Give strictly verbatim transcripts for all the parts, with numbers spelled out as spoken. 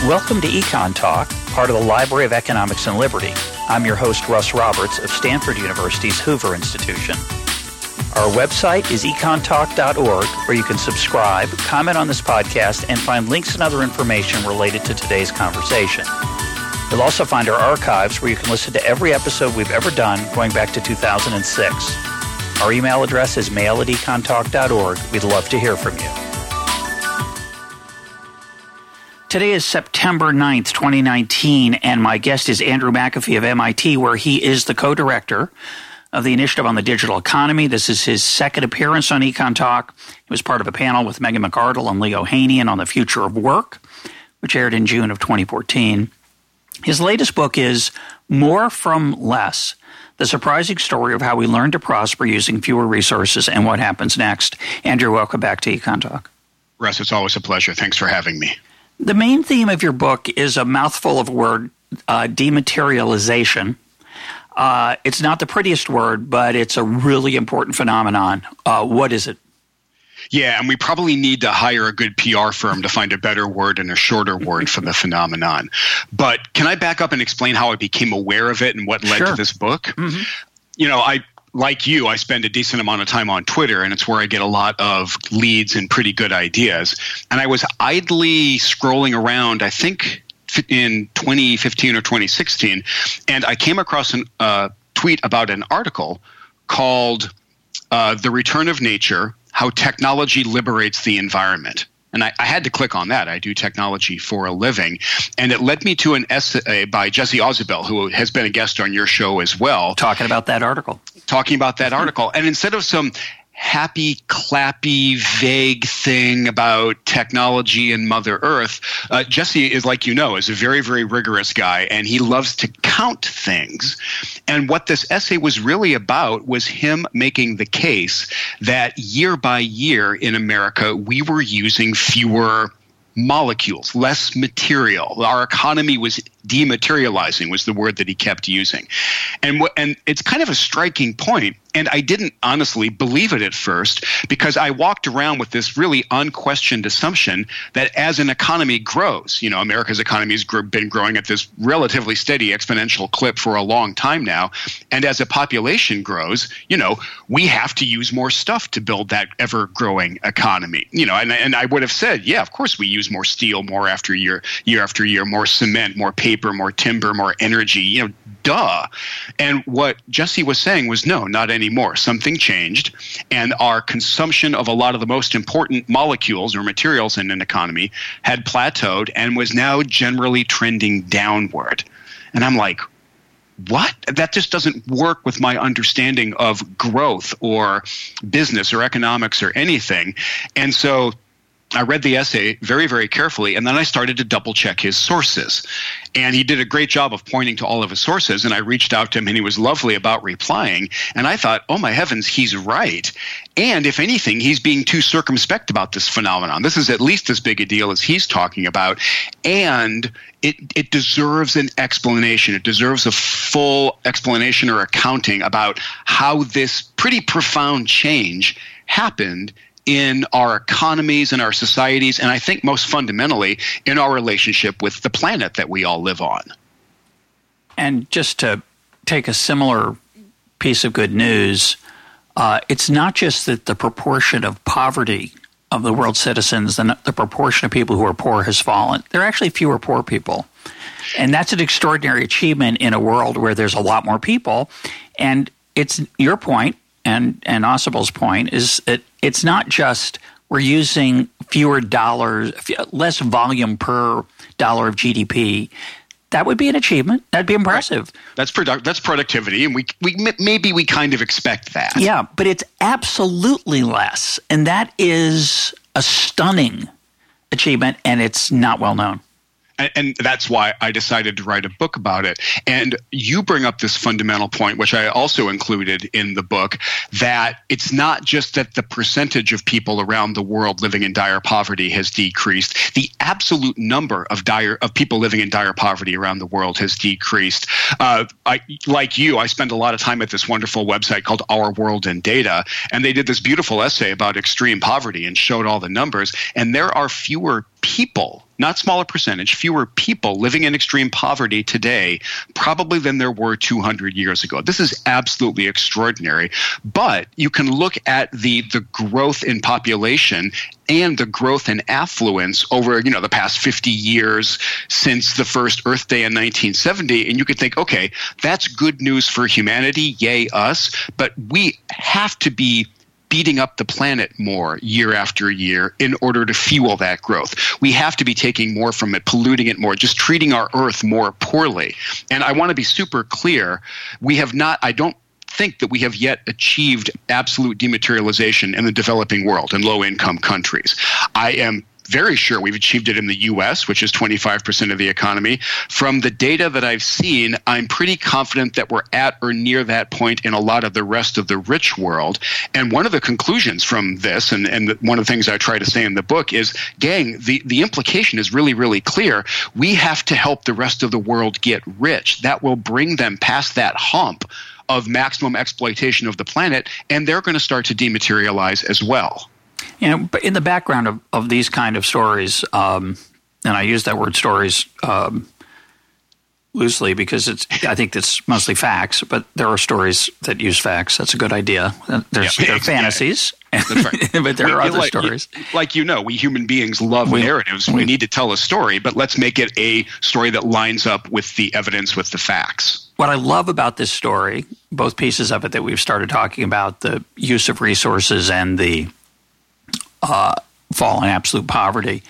Welcome to Econ Talk, part of the Library of Economics and Liberty. I'm your host, Russ Roberts of Stanford University's Hoover Institution. Our website is econ talk dot org, where you can subscribe, comment on this podcast, and find links and other information related to today's conversation. You'll also find our archives, where you can listen to every episode we've ever done going back to two thousand six. Our email address is mail at econ talk dot org. We'd love to hear from you. Today is September ninth, twenty nineteen, and my guest is Andrew McAfee of M I T, where he is the co-director of the Initiative on the Digital Economy. This is his second appearance on Econ Talk. He was part of a panel with Megan McArdle and Leo Haney on the future of work, which aired in June of twenty fourteen. His latest book is More from Less, the surprising story of how we learn to prosper using fewer resources and what happens next. Andrew, welcome back to Econ Talk. Russ, it's always a pleasure. Thanks for having me. The main theme of your book is a mouthful of word, uh, dematerialization. Uh, it's not the prettiest word, but it's a really important phenomenon. Uh, what is it? Yeah, and we probably need to hire a good P R firm to find a better word and a shorter word for the phenomenon. But can I back up and explain how I became aware of it and what led Sure. to this book? Mm-hmm. You know, I like you, I spend a decent amount of time on Twitter, and it's where I get a lot of leads and pretty good ideas. And I was idly scrolling around, I think in twenty fifteen or twenty sixteen, and I came across a uh, tweet about an article called uh, The Return of Nature, How Technology Liberates the Environment. And I, I had to click on that. I do technology for a living. And it led me to an essay by Jesse Ausubel, who has been a guest on your show as well. Talking about that article. Talking about that article. And instead of some happy, clappy, vague thing about technology and Mother Earth, uh, Jesse is, like you know, is a very, very rigorous guy, and he loves to count things. And what this essay was really about was him making the case that year by year in America, we were using fewer molecules, less material. Our economy was dematerializing, was the word that he kept using. And what, and it's kind of a striking point. And I didn't honestly believe it at first, because I walked around with this really unquestioned assumption that as an economy grows, you know, America's economy has gr- been growing at this relatively steady exponential clip for a long time now. And as a population grows, you know, we have to use more stuff to build that ever-growing economy. You know, and, and I would have said, yeah, of course we use more steel, more after year, year after year, more cement, more paper, more timber, more energy, you know, duh. And what Jesse was saying was, no, not anymore. Something changed, and our consumption of a lot of the most important molecules or materials in an economy had plateaued and was now generally trending downward. And I'm like, what? That just doesn't work with my understanding of growth or business or economics or anything. And so I read the essay very, very carefully, and then I started to double check his sources. And he did a great job of pointing to all of his sources, and I reached out to him, and he was lovely about replying. And I thought, oh my heavens, he's right. And if anything, he's being too circumspect about this phenomenon. This is at least as big a deal as he's talking about, and it, it deserves an explanation. It deserves a full explanation or accounting about how this pretty profound change happened in our economies and our societies, and I think most fundamentally in our relationship with the planet that we all live on. And just to take a similar piece of good news, uh, it's not just that the proportion of poverty of the world's citizens and the proportion of people who are poor has fallen. There are actually fewer poor people. And that's an extraordinary achievement in a world where there's a lot more people. And it's your point, and, and Ausubel's point, is that it's not just we're using fewer dollars, less volume per dollar of G D P. That would be an achievement. That'd be impressive. Right. That's product. That's productivity, and we we maybe we kind of expect that. Yeah, but it's absolutely less, and that is a stunning achievement, and it's not well known. And, and that's why I decided to write a book about it. And you bring up this fundamental point, which I also included in the book, that it's not just that the percentage of people around the world living in dire poverty has decreased. The absolute number of dire of people living in dire poverty around the world has decreased. Uh, I, like you, I spend a lot of time at this wonderful website called Our World in Data, and they did this beautiful essay about extreme poverty and showed all the numbers. And there are fewer people, not smaller percentage, fewer people living in extreme poverty today probably than there were two hundred years ago. This is absolutely extraordinary. But you can look at the, the growth in population and the growth in affluence over, you know, the past fifty years since the first Earth Day in nineteen seventy, and you could think, okay, that's good news for humanity, yay us, but we have to be beating up the planet more year after year in order to fuel that growth. We have to be taking more from it, polluting it more, just treating our Earth more poorly. And I want to be super clear, we have not, I don't think that we have yet achieved absolute dematerialization in the developing world, in low-income countries. I am very sure we've achieved it in the U S, which is twenty-five percent of the economy. From the data that I've seen, I'm pretty confident that we're at or near that point in a lot of the rest of the rich world. And one of the conclusions from this, and, and one of the things I try to say in the book is, gang, the, the implication is really, really clear. We have to help the rest of the world get rich. That will bring them past that hump of maximum exploitation of the planet, and they're going to start to dematerialize as well. You know, but in the background of, of these kind of stories, um, and I use that word stories um, loosely because it's I think it's mostly facts, but there are stories that use facts. That's a good idea. There's yeah, there are fantasies, yeah. That's right. but there we, are other like, stories. Like you know, we human beings love we, narratives. We, we need to tell a story, but let's make it a story that lines up with the evidence, with the facts. What I love about this story, both pieces of it that we've started talking about, the use of resources and the Uh, fall in absolute poverty,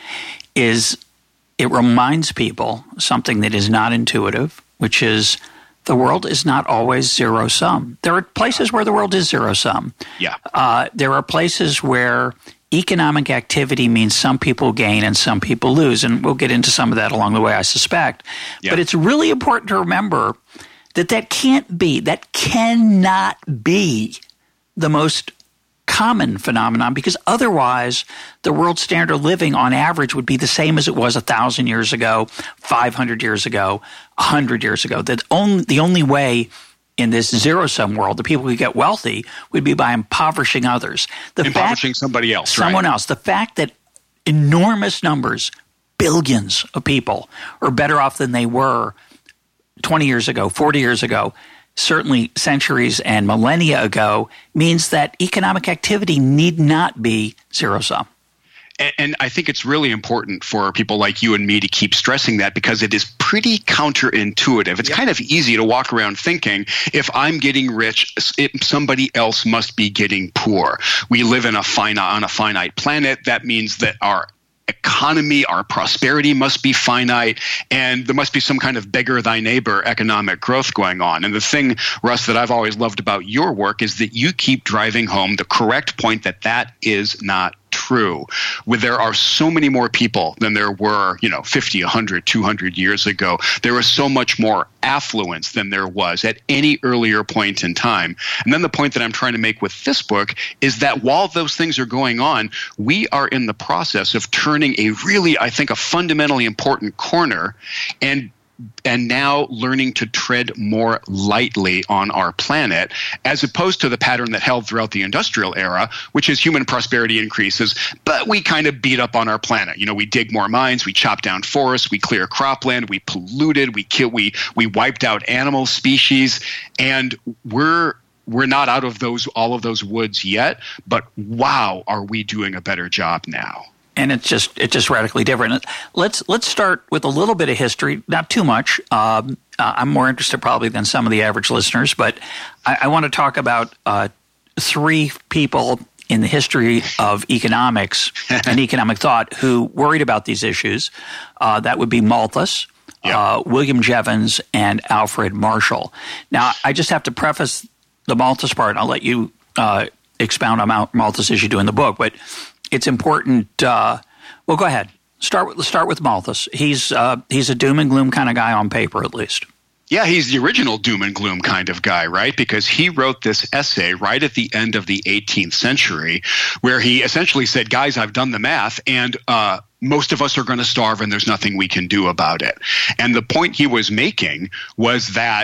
is it reminds people something that is not intuitive, which is the world is not always zero sum. There are places where the world is zero sum. Yeah. Uh, there are places where economic activity means some people gain and some people lose, and we'll get into some of that along the way, I suspect. Yeah. But it's really important to remember that that can't be, that cannot be the most common phenomenon, because otherwise the world standard of living on average would be the same as it was a thousand years ago, five hundred years ago, a hundred years ago. That only the only way in this zero sum world the people who get wealthy would be by impoverishing others. The impoverishing fact, somebody else, someone right? else. The fact that enormous numbers, billions of people, are better off than they were twenty years ago, forty years ago, certainly centuries and millennia ago, means that economic activity need not be zero-sum. And, and I think it's really important for people like you and me to keep stressing that, because it is pretty counterintuitive. It's yep. kind of easy to walk around thinking, if I'm getting rich, it, somebody else must be getting poor. We live in a finite, on a finite planet. That means that our economy, our prosperity must be finite, and there must be some kind of beggar thy neighbor economic growth going on. And the thing, Russ, that I've always loved about your work is that you keep driving home the correct point that that is not true. Where there are so many more people than there were, you know, fifty, one hundred, two hundred years ago. There is so much more affluence than there was at any earlier point in time. And then the point that I'm trying to make with this book is that while those things are going on, we are in the process of turning a really, I think, a fundamentally important corner, and and now learning to tread more lightly on our planet, as opposed to the pattern that held throughout the industrial era, which is human prosperity increases, but we kind of beat up on our planet. You know, we dig more mines, we chop down forests, we clear cropland, we polluted, we kill, we we wiped out animal species, and we're we're not out of those all of those woods yet. But wow, are we doing a better job now? And it's just it's just radically different. Let's let's start with a little bit of history, not too much. Um, uh, I'm more interested probably than some of the average listeners, but I, I want to talk about uh, three people in the history of economics and economic thought who worried about these issues. Uh, that would be Malthus, yeah. uh, William Jevons, and Alfred Marshall. Now, I just have to preface the Malthus part. I'll let you uh, expound on Malthus as you do in the book, but it's important. Uh, well, go ahead. Start with start with Malthus. He's uh, he's a doom and gloom kind of guy on paper, at least. Yeah, he's the original doom and gloom kind of guy, right? Because he wrote this essay right at the end of the eighteenth century, where he essentially said, "Guys, I've done the math, and uh, most of us are going to starve, and there's nothing we can do about it." And the point he was making was that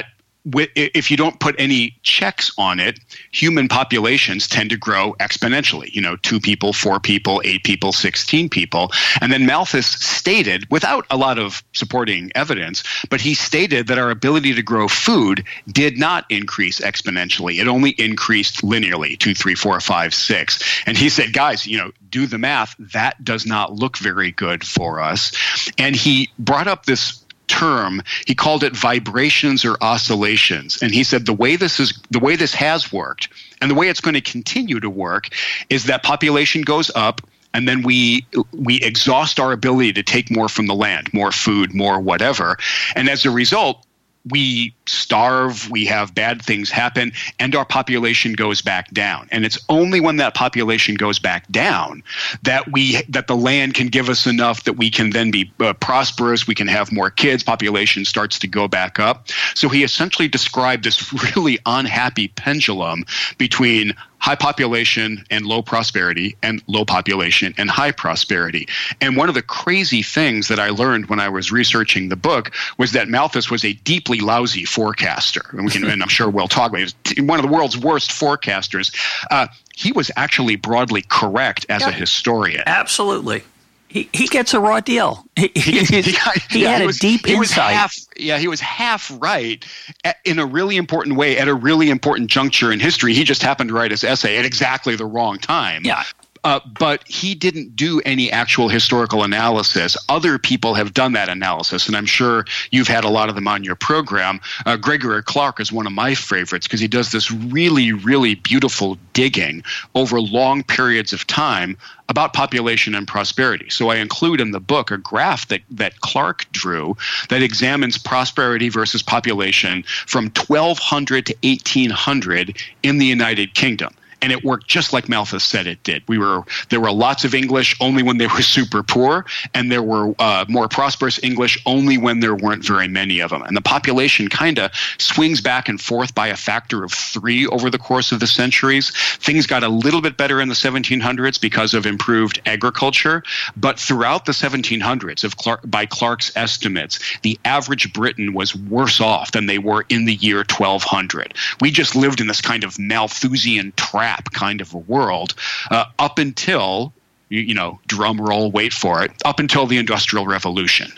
if you don't put any checks on it, human populations tend to grow exponentially. You know, two people, four people, eight people, sixteen people. And then Malthus stated, without a lot of supporting evidence, but he stated that our ability to grow food did not increase exponentially. It only increased linearly, two, three, four, five, six. And he said, guys, you know, do the math. That does not look very good for us. And he brought up this term. He called it vibrations or oscillations. And he said the way this is the way this has worked and the way it's going to continue to work is that population goes up and then we we exhaust our ability to take more from the land, more food, more whatever. And as a result, we starve, we have bad things happen, and our population goes back down. And it's only when that population goes back down that we that the land can give us enough that we can then be uh, prosperous, we can have more kids, population starts to go back up. So he essentially described this really unhappy pendulum between high population and low prosperity, and low population and high prosperity. And one of the crazy things that I learned when I was researching the book was that Malthus was a deeply lousy forecaster. And, we can, and I'm sure we'll talk about it. He was one of the world's worst forecasters. Uh, he was actually broadly correct as yeah, a historian. Absolutely. He he gets a raw deal. He, he, he, he yeah, had he was, a deep he insight. Was half, yeah, he was half right at, in a really important way at a really important juncture in history. He just happened to write his essay at exactly the wrong time. Yeah. Uh, but he didn't do any actual historical analysis. Other people have done that analysis, and I'm sure you've had a lot of them on your program. Uh, Gregory Clark is one of my favorites because he does this really, really beautiful digging over long periods of time about population and prosperity. So I include in the book a graph that, that Clark drew that examines prosperity versus population from twelve hundred to eighteen hundred in the United Kingdom. And it worked just like Malthus said it did. We were there were lots of English only when they were super poor, and there were uh, more prosperous English only when there weren't very many of them. And the population kind of swings back and forth by a factor of three over the course of the centuries. Things got a little bit better in the seventeen hundreds because of improved agriculture, but throughout the seventeen hundreds, of Clark, by Clark's estimates, the average Briton was worse off than they were in the year twelve hundred. We just lived in this kind of Malthusian trap kind of a world uh, up until, you, you know, drum roll, wait for it, up until the Industrial Revolution.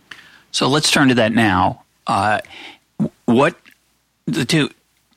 So let's turn to that now. Uh, what the two,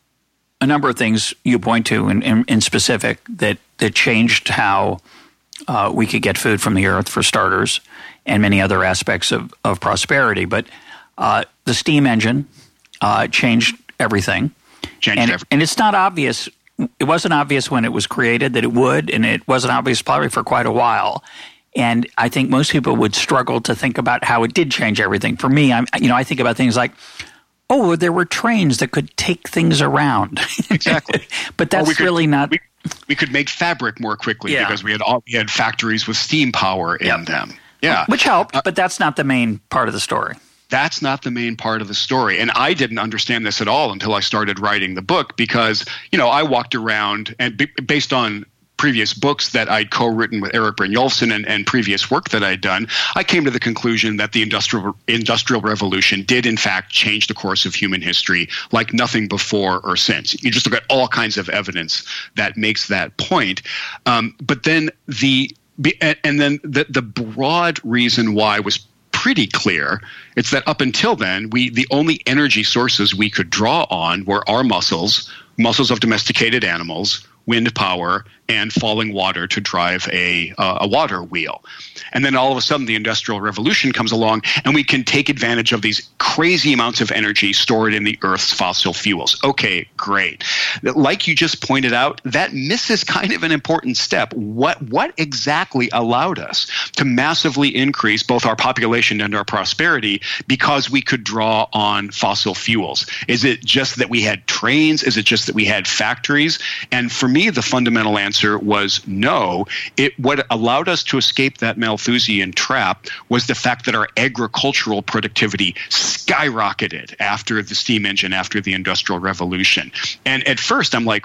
a number of things you point to in, in, in specific that, that changed how uh, we could get food from the earth, for starters, and many other aspects of, of prosperity. But uh, the steam engine uh, changed everything. Changed and, everything. And it's not obvious. It wasn't obvious when it was created that it would, and it wasn't obvious probably for quite a while. And I think most people would struggle to think about how it did change everything. For me, I'm, you know, I think about things like, oh, there were trains that could take things around. Exactly. But that's could, really not. We, we could make fabric more quickly yeah. because we had all we had factories with steam power in yep. them. Yeah, which helped, uh, but that's not the main part of the story. That's not the main part of the story. And I didn't understand this at all until I started writing the book because, you know, I walked around and b- based on previous books that I'd co-written with Erik Brynjolfsson and, and previous work that I'd done, I came to the conclusion that the industrial industrial revolution did in fact change the course of human history like nothing before or since. You just look at all kinds of evidence that makes that point. Um, but then the and then the, the broad reason why was pretty clear. It's that up until then, we the only energy sources we could draw on were our muscles, muscles of domesticated animals, wind power, and falling water to drive a uh, a water wheel. And then all of a sudden the Industrial Revolution comes along and we can take advantage of these crazy amounts of energy stored in the Earth's fossil fuels. Okay, great. Like you just pointed out, that misses kind of an important step. What what exactly allowed us to massively increase both our population and our prosperity because we could draw on fossil fuels? Is it just that we had trains? Is it just that we had factories? And for me, the fundamental answer was no. It what allowed us to escape that Malthusian trap was the fact that our agricultural productivity skyrocketed after the steam engine, after the Industrial Revolution. And at first, I'm like,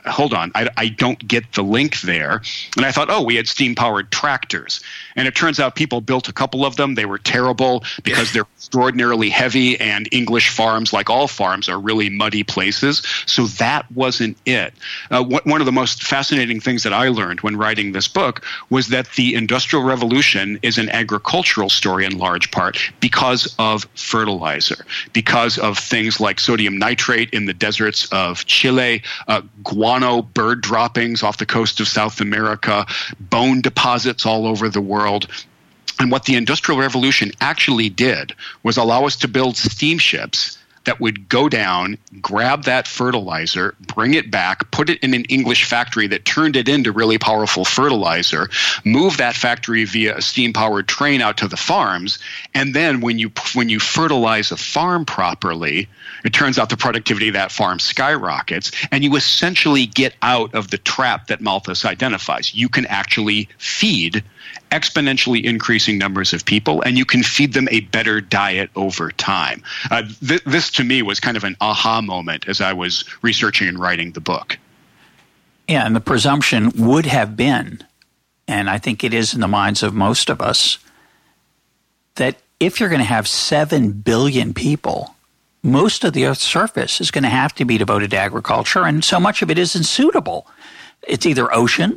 hold on, I, I don't get the link there. And I thought, oh, we had steam-powered tractors. And it turns out people built a couple of them. They were terrible because they're extraordinarily heavy, and English farms, like all farms, are really muddy places. So that wasn't it. Uh, wh- one of the most fascinating things that I learned when writing this book was that the Industrial Revolution is an agricultural story in large part because of fertilizer, because of things like sodium nitrate in the deserts of Chile, uh, guano bird droppings off the coast of South America, bone deposits all over the world. And what the Industrial Revolution actually did was allow us to build steamships that would go down, grab that fertilizer, bring it back, put it in an English factory that turned it into really powerful fertilizer, move that factory via a steam-powered train out to the farms, and then when you when you fertilize a farm properly, it turns out the productivity of that farm skyrockets, and you essentially get out of the trap that Malthus identifies. You can actually feed exponentially increasing numbers of people, and you can feed them a better diet over time. Uh, th- this, to me, was kind of an aha moment as I was researching and writing the book. Yeah, and the presumption would have been, and I think it is in the minds of most of us, that if you're going to have seven billion people, most of the Earth's surface is going to have to be devoted to agriculture, and so much of it isn't suitable. It's either ocean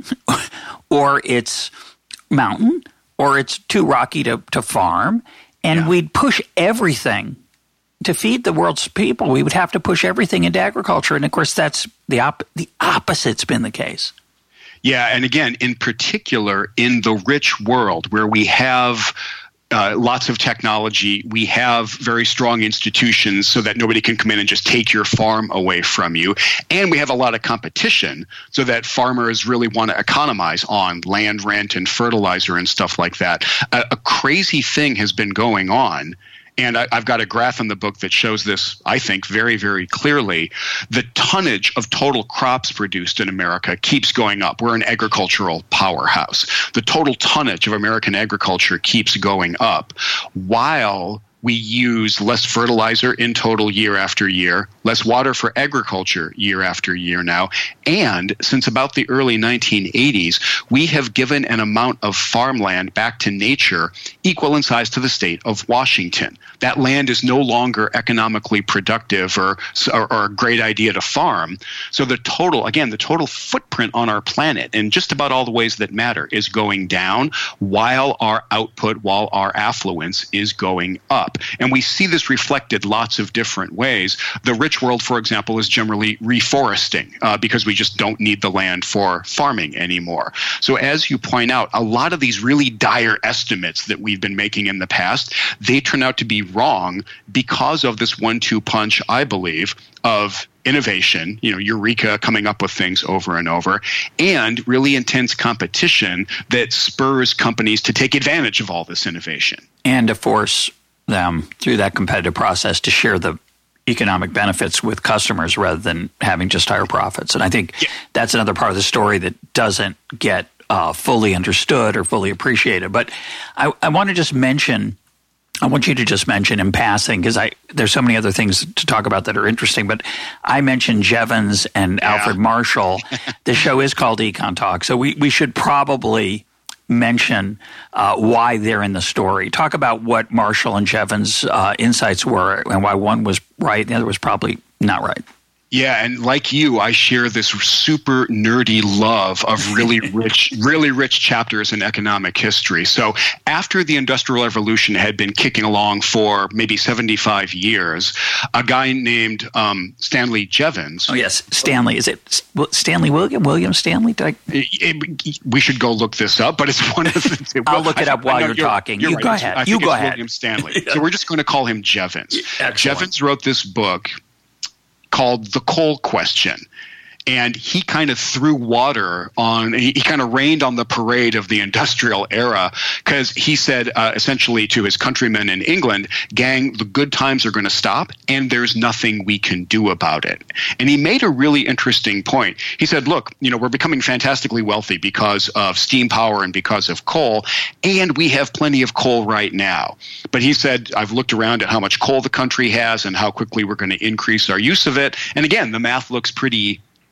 or it's mountain, or it's too rocky to, to farm, and yeah. we'd push everything to feed the world's people. We would have to push everything into agriculture, and of course that's the op- the opposite's been the case. Yeah, and again, in particular, in the rich world where we have Uh, lots of technology, we have very strong institutions so that nobody can come in and just take your farm away from you. And we have a lot of competition so that farmers really want to economize on land rent and fertilizer and stuff like that. A, a crazy thing has been going on. And I, I've got a graph in the book that shows this, I think, very, very clearly. The tonnage of total crops produced in America keeps going up. We're an agricultural powerhouse. The total tonnage of American agriculture keeps going up while we use less fertilizer in total year after year, less water for agriculture year after year now. And since about the early nineteen eighties, we have given an amount of farmland back to nature equal in size to the state of Washington. That land is no longer economically productive or, or, or a great idea to farm. So the total, again, the total footprint on our planet in just about all the ways that matter is going down while our output, while our affluence is going up. And we see this reflected lots of different ways. The rich world, for example, is generally reforesting uh, because we just don't need the land for farming anymore. So as you point out, a lot of these really dire estimates that we've been making in the past, they turn out to be wrong because of this one two punch, I believe, of innovation, you know, eureka, coming up with things over and over, and really intense competition that spurs companies to take advantage of all this innovation. And to force them through that competitive process to share the economic benefits with customers rather than having just higher profits. And I think yeah. that's another part of the story that doesn't get uh, fully understood or fully appreciated. But I, I want to just mention, I want you to just mention in passing, because I there's so many other things to talk about that are interesting, but I mentioned Jevons and yeah. Alfred Marshall. The show is called Econ Talk, so we, we should probably mention uh, why they're in the story. Talk about what Marshall and Jevons' uh, insights were and why one was right and the other was probably not right. Yeah, and like you, I share this super nerdy love of really rich, really rich chapters in economic history. So after the Industrial Revolution had been kicking along for maybe seventy-five years, a guy named um, Stanley Jevons. Oh, yes, Stanley. Is it Stanley William? William Stanley? I- it, it, we should go look this up, but it's one of the... I'll look it up I, while I you're, you're talking. You're you right. go ahead. I think you go it's ahead. William Stanley. So we're just going to call him Jevons. Excellent. Jevons wrote this book called The Coal Question. And he kind of threw water on, he, he kind of rained on the parade of the industrial era because he said uh, essentially to his countrymen in England, gang, the good times are going to stop and there's nothing we can do about it. And he made a really interesting point. He said, look, you know, we're becoming fantastically wealthy because of steam power and because of coal, and we have plenty of coal right now. But he said, I've looked around at how much coal the country has and how quickly we're going to increase our use of it. And again, the math looks pretty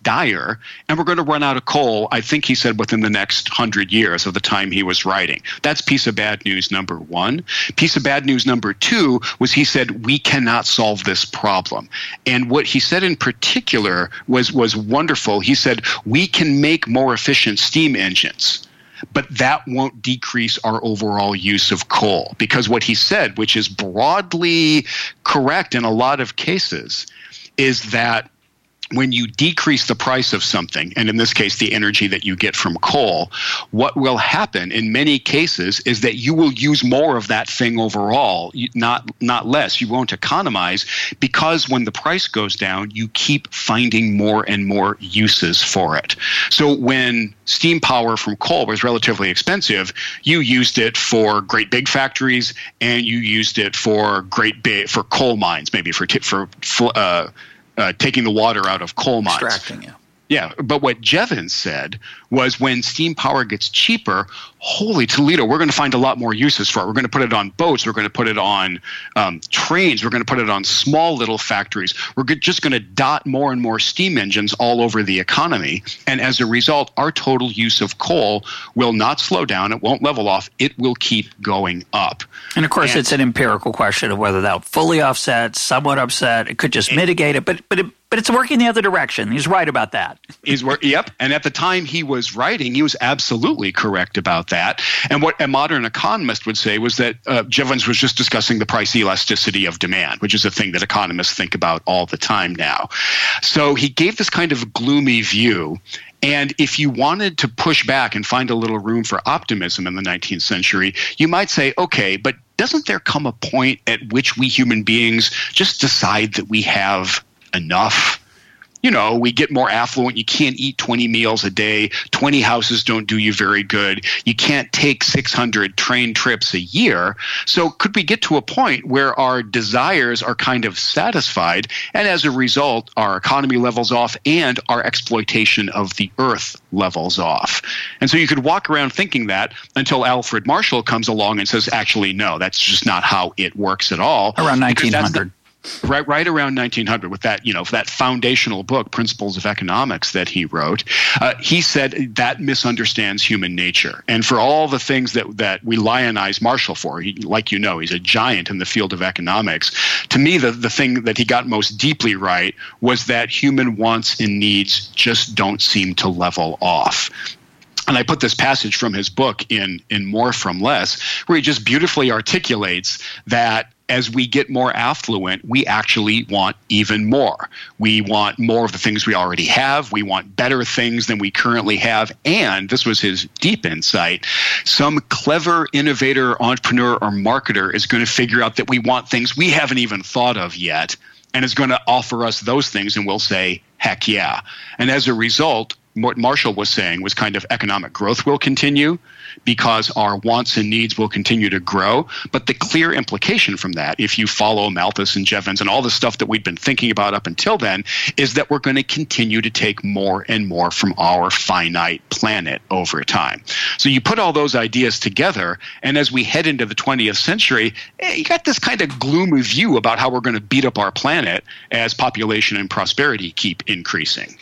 dire, and we're going to run out of coal, I think he said, within the next hundred years of the time he was writing. That's piece of bad news number one. Piece of bad news number two was he said, we cannot solve this problem. And what he said in particular was, was wonderful. He said, we can make more efficient steam engines, but that won't decrease our overall use of coal. Because what he said, which is broadly correct in a lot of cases, is that when you decrease the price of something, and in this case, the energy that you get from coal, what will happen in many cases is that you will use more of that thing overall, not, not less. You won't economize, because when the price goes down, you keep finding more and more uses for it. So when steam power from coal was relatively expensive, you used it for great big factories, and you used it for great big, for coal mines, maybe for, t- for, uh, Uh, taking the water out of coal mines. Extracting, yeah. Yeah, but what Jevons said was when steam power gets cheaper, holy Toledo, we're going to find a lot more uses for it. We're going to put it on boats. We're going to put it on um, trains. We're going to put it on small little factories. We're just going to dot more and more steam engines all over the economy. And as a result, our total use of coal will not slow down. It won't level off. It will keep going up. And of course, and, it's an empirical question of whether that fully offsets, somewhat offset. It could just and, mitigate it, but but it, but it's working the other direction. He's right about that. He's yep. And at the time he was writing, he was absolutely correct about that. And what a modern economist would say was that uh, Jevons was just discussing the price elasticity of demand, which is a thing that economists think about all the time now. So he gave this kind of gloomy view. And if you wanted to push back and find a little room for optimism in the nineteenth century, you might say, okay, but doesn't there come a point at which we human beings just decide that we have enough? You know, we get more affluent. You can't eat twenty meals a day. twenty houses don't do you very good. You can't take six hundred train trips a year. So could we get to a point where our desires are kind of satisfied, and as a result, our economy levels off and our exploitation of the earth levels off? And so you could walk around thinking that until Alfred Marshall comes along and says, actually, no, that's just not how it works at all. Around nineteen hundred. Right, right around nineteen hundred, with that, you know, that foundational book, Principles of Economics, that he wrote, uh, he said that misunderstands human nature. And for all the things that that we lionize Marshall for, he, like you know, he's a giant in the field of economics. To me, the the thing that he got most deeply right was that human wants and needs just don't seem to level off. And I put this passage from his book in in More from Less, where he just beautifully articulates that as we get more affluent, we actually want even more. We want more of the things we already have. We want better things than we currently have. And this was his deep insight. Some clever innovator, entrepreneur, or marketer is going to figure out that we want things we haven't even thought of yet, and is going to offer us those things, and we'll say, heck yeah. And as a result, what Marshall was saying was kind of economic growth will continue because our wants and needs will continue to grow. But the clear implication from that, if you follow Malthus and Jevons and all the stuff that we'd been thinking about up until then, is that we're going to continue to take more and more from our finite planet over time. So you put all those ideas together, and as we head into the twentieth century, eh, you got this kind of gloomy view about how we're going to beat up our planet as population and prosperity keep increasing.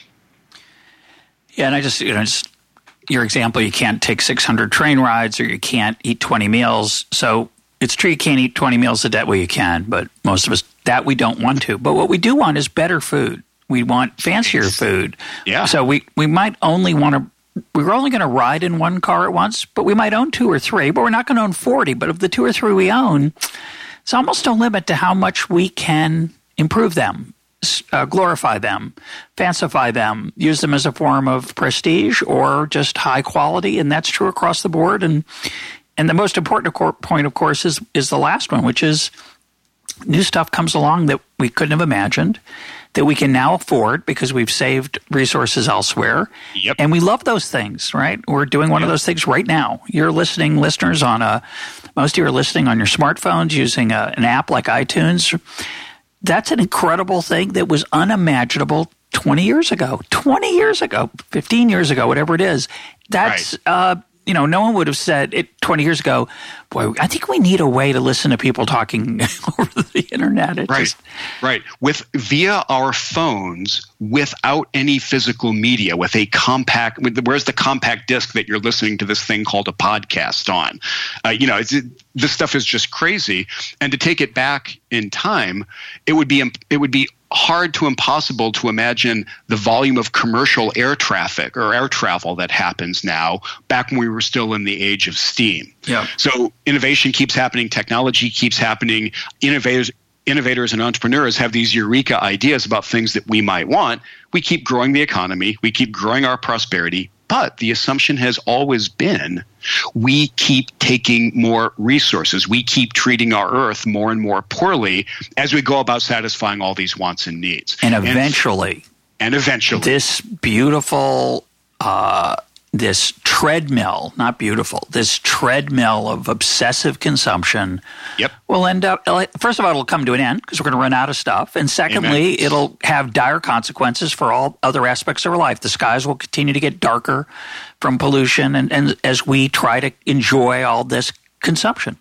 Yeah, and I just, you know, just your example, you can't take six hundred train rides or you can't eat twenty meals. So it's true you can't eat twenty meals a day. Well, you can, but most of us, that we don't want to. But what we do want is better food. We want fancier food. Yeah. So we, we might only want to, we're only going to ride in one car at once, but we might own two or three, but we're not going to own forty. But of the two or three we own, it's almost a limit to how much we can improve them. Uh, glorify them, fancify them, use them as a form of prestige or just high quality, and that's true across the board. And and the most important point, of course, is is the last one, which is new stuff comes along that we couldn't have imagined, that we can now afford because we've saved resources elsewhere. Yep. And we love those things, right? We're doing one yep. of those things right now. You're listening, listeners, on a most of you are listening on your smartphones using a, an app like iTunes. That's an incredible thing that was unimaginable twenty years ago, twenty years ago, fifteen years ago, whatever it is. That's right. uh, you know, no one would have said it twenty years ago, boy, I think we need a way to listen to people talking over the internet. It right, just, right. With via our phones, without any physical media, with a compact, with the, where's the compact disc that you're listening to this thing called a podcast on? Uh, you know, it's, it, this stuff is just crazy. And to take it back in time, it would be it would be hard to impossible to imagine the volume of commercial air traffic or air travel that happens now back when we were still in the age of steam. Yeah. So innovation keeps happening, technology keeps happening, innovators innovators and entrepreneurs have these eureka ideas about things that we might want. We keep growing the economy, we keep growing our prosperity, but the assumption has always been we keep taking more resources. We keep treating our earth more and more poorly as we go about satisfying all these wants and needs. And eventually, and, and eventually, this beautiful, uh, this treadmill, not beautiful, this treadmill of obsessive consumption yep. will end up, first of all, it'll come to an end because we're going to run out of stuff. And secondly, Amen. It'll have dire consequences for all other aspects of our life. The skies will continue to get darker from pollution and, and as we try to enjoy all this consumption.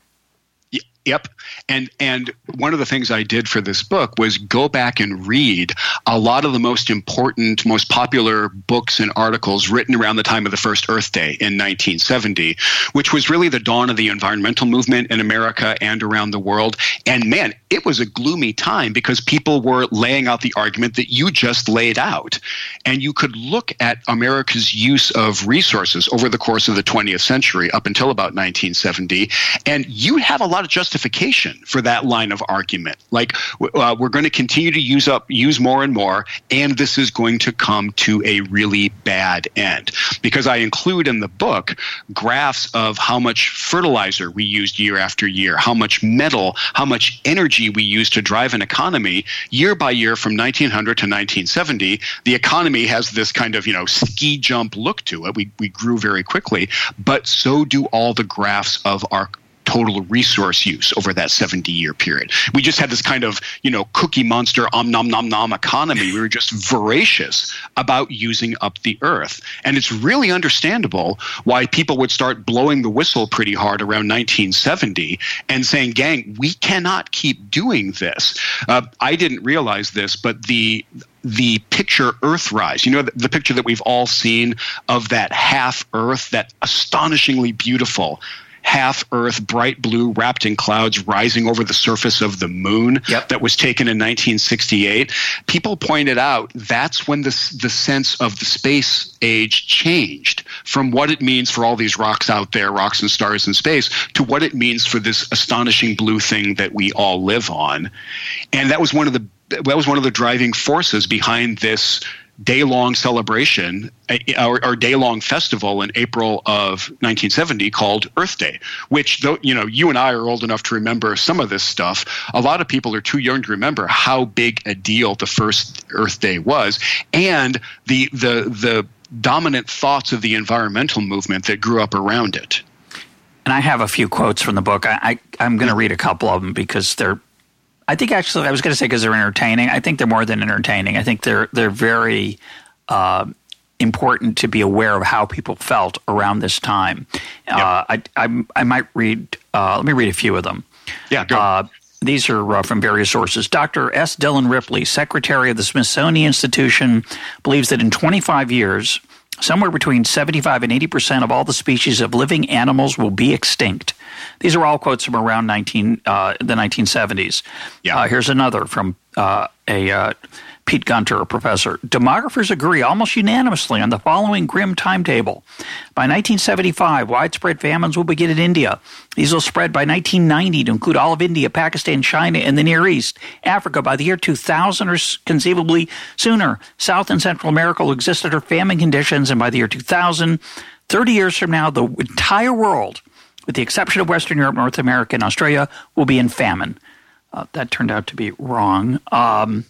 Yep. And and one of the things I did for this book was go back and read a lot of the most important, most popular books and articles written around the time of the first Earth Day in nineteen seventy, which was really the dawn of the environmental movement in America and around the world. And man, it was a gloomy time because people were laying out the argument that you just laid out. And you could look at America's use of resources over the course of the twentieth century up until about nineteen seventy, and you have a lot of justification for that line of argument. Like, uh, we're going to continue to use up, use more and more, and this is going to come to a really bad end. Because I include in the book graphs of how much fertilizer we used year after year, how much metal, how much energy we used to drive an economy year by year from nineteen hundred to nineteen seventy. The economy has this kind of, you know, ski jump look to it. We, we grew very quickly, but so do all the graphs of our total resource use over that seventy-year period. We just had this kind of, you know, cookie monster, om nom nom nom economy. We were just voracious about using up the earth. And it's really understandable why people would start blowing the whistle pretty hard around nineteen seventy and saying, gang, we cannot keep doing this. Uh, I didn't realize this, but the the picture Earthrise, you know, the, the picture that we've all seen of that half Earth, that astonishingly beautiful half Earth, bright blue, wrapped in clouds, rising over the surface of the moon. Yep. That was taken in nineteen sixty-eight. People pointed out that's when the, the sense of the space age changed from what it means for all these rocks out there, rocks and stars in space, to what it means for this astonishing blue thing that we all live on. And that was one of the that was one of the driving forces behind this day-long celebration, our, our day-long festival in April of nineteen seventy called Earth Day, which, though, you know, you and I are old enough to remember some of this stuff, a lot of people are too young to remember how big a deal the first Earth Day was, and the the the dominant thoughts of the environmental movement that grew up around it. And I have a few quotes from the book. I, I, I'm going to read a couple of them because they're I think actually I was going to say because they're entertaining. I think they're more than entertaining. I think they're they're very uh, important to be aware of how people felt around this time. Yep. Uh, I, I I might read. Uh, let me read a few of them. Yeah, go. Uh, these are uh, from various sources. Doctor S. Dillon Ripley, Secretary of the Smithsonian Institution, believes that in twenty-five years, somewhere between seventy-five and eighty percent of all the species of living animals will be extinct. These are all quotes from around nineteen, uh, the nineteen seventies. Yeah. Uh, here's another from uh, a uh, Pete Gunter, a professor. Demographers agree almost unanimously on the following grim timetable. By nineteen seventy-five, widespread famines will begin in India. These will spread by nineteen ninety to include all of India, Pakistan, China, and the Near East. Africa by the year two thousand or conceivably sooner. South and Central America will exist under famine conditions, and by the year two thousand, thirty years from now, the entire world, with the exception of Western Europe, North America, and Australia, will be in famine. Uh, that turned out to be wrong. Um,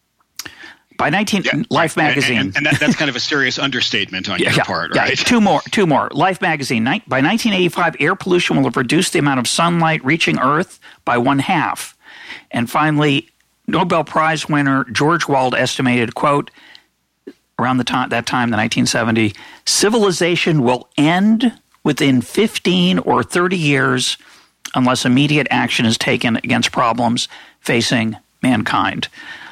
by nineteen, yeah. Life magazine, and, and, and that, that's kind of a serious understatement on yeah, your yeah, part, yeah. right? Two more, two more. Life magazine. Ni- by nineteen eighty-five, air pollution will have reduced the amount of sunlight reaching Earth by one half. And finally, Nobel Prize winner George Wald estimated, quote, around the time that time, the nineteen seventy, civilization will end within fifteen or thirty years unless immediate action is taken against problems facing mankind.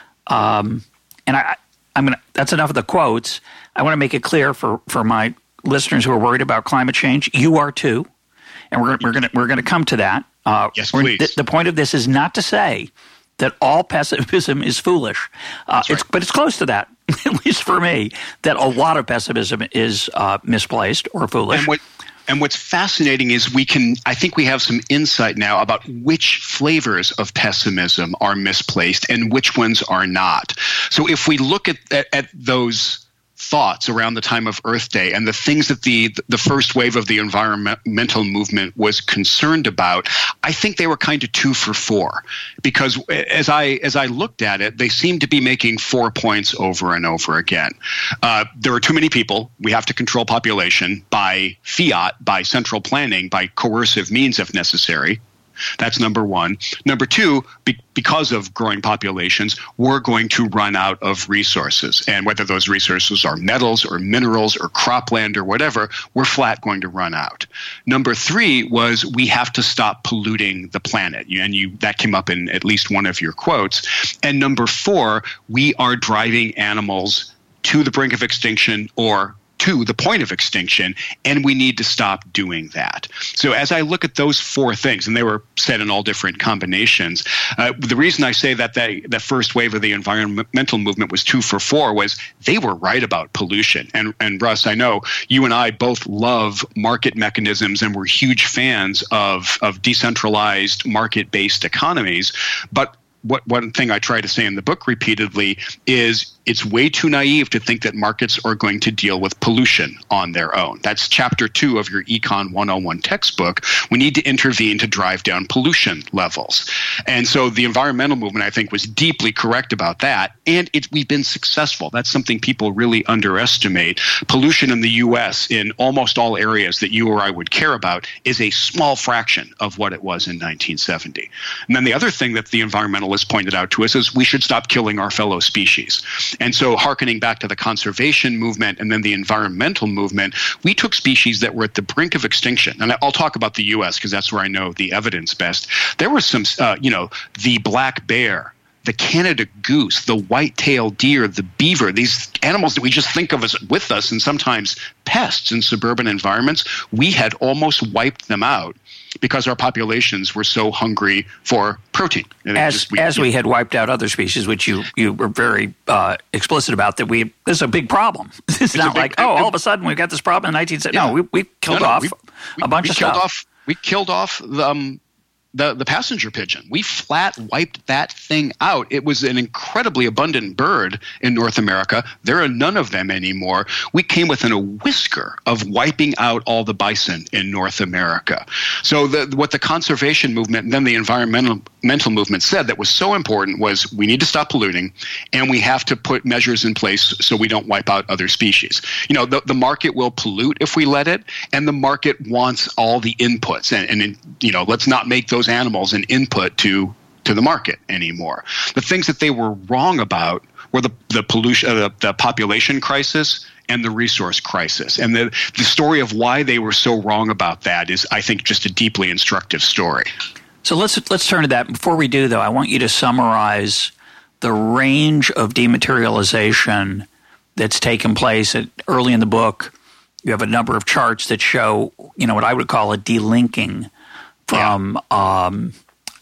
Um, and I, I'm gonna. That's enough of the quotes. I want to make it clear for, for my listeners who are worried about climate change. You are too, and we're we're gonna we're gonna come to that. Uh, yes, please. Th- the point of this is not to say that all pessimism is foolish. Uh, right. it's, but it's close to that, at least for me, that a lot of pessimism is uh, misplaced or foolish. And what, and what's fascinating is we can, I think we have some insight now about which flavors of pessimism are misplaced and which ones are not. So if we look at, at, at those thoughts around the time of Earth Day and the things that the the first wave of the environmental movement was concerned about, I think they were kind of two for four, because as I as I looked at it, they seemed to be making four points over and over again. Uh, there are too many people. We have to control population by fiat, by central planning, by coercive means if necessary. That's number one. Number two, be, because of growing populations, we're going to run out of resources. And whether those resources are metals or minerals or cropland or whatever, we're flat going to run out. Number three was we have to stop polluting the planet. And you that came up in at least one of your quotes. And number four, we are driving animals to the brink of extinction or to the point of extinction, and we need to stop doing that. So as I look at those four things, and they were said in all different combinations, uh, the reason I say that the, the first wave of the environmental movement was two for four was they were right about pollution. And, and Russ, I know you and I both love market mechanisms, and we're huge fans of, of decentralized market-based economies, but What one thing I try to say in the book repeatedly is it's way too naive to think that markets are going to deal with pollution on their own. That's chapter two of your Econ one oh one textbook. We need to intervene to drive down pollution levels. And so the environmental movement, I think, was deeply correct about that. And it, we've been successful. That's something people really underestimate. Pollution in the U S in almost all areas that you or I would care about is a small fraction of what it was in nineteen seventy. And then the other thing that the environmentalists pointed out to us is we should stop killing our fellow species. And so hearkening back to the conservation movement and then the environmental movement, we took species that were at the brink of extinction. And I'll talk about the U S because that's where I know the evidence best. There was some, uh, you know, the black bear, the Canada goose, the white-tailed deer, the beaver, these animals that we just think of as with us and sometimes pests in suburban environments, we had almost wiped them out because our populations were so hungry for protein. And as just, we, as you we know, had wiped out other species, which you, you were very uh, explicit about, that we this is a big problem. It's, it's not big, like, oh, all of a sudden we've got this problem in nineteen seventy. Yeah. No, we, we killed no, no, off we, a bunch we of killed stuff. Off, we killed off the um, The, the passenger pigeon. We flat wiped that thing out. It was an incredibly abundant bird in North America. There are none of them anymore. We came within a whisker of wiping out all the bison in North America. So the, what the conservation movement and then the environmental mental movement said that was so important was we need to stop polluting and we have to put measures in place so we don't wipe out other species. You know, the, the market will pollute if we let it, and the market wants all the inputs. And, and you know, let's not make those animals an input to to the market anymore. The things that they were wrong about were the the pollution, uh, the, the population crisis and the resource crisis. And the the story of why they were so wrong about that is, I think, just a deeply instructive story. So let's let's turn to that. Before we do, though, I want you to summarize the range of dematerialization that's taken place at, early in the book. You have a number of charts that show, you know, what I would call a delinking from yeah. um,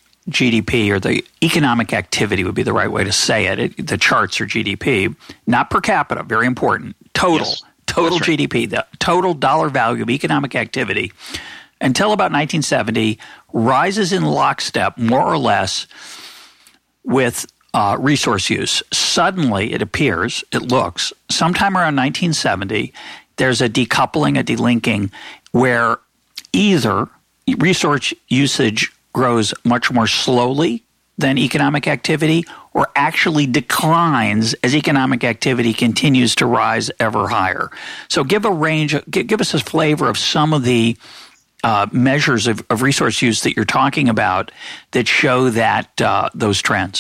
G D P, or the economic activity would be the right way to say it. it the charts are G D P, not per capita, very important. Total, yes, total right. G D P, the total dollar value of economic activity, until about nineteen seventy, rises in lockstep, more or less, with uh, resource use. Suddenly, it appears, it looks, sometime around nineteen seventy, there's a decoupling, a delinking, where either resource usage grows much more slowly than economic activity, or actually declines as economic activity continues to rise ever higher. So give a range, give, give us a flavor of some of the uh, measures of, of resource use that you're talking about that show that uh, those trends.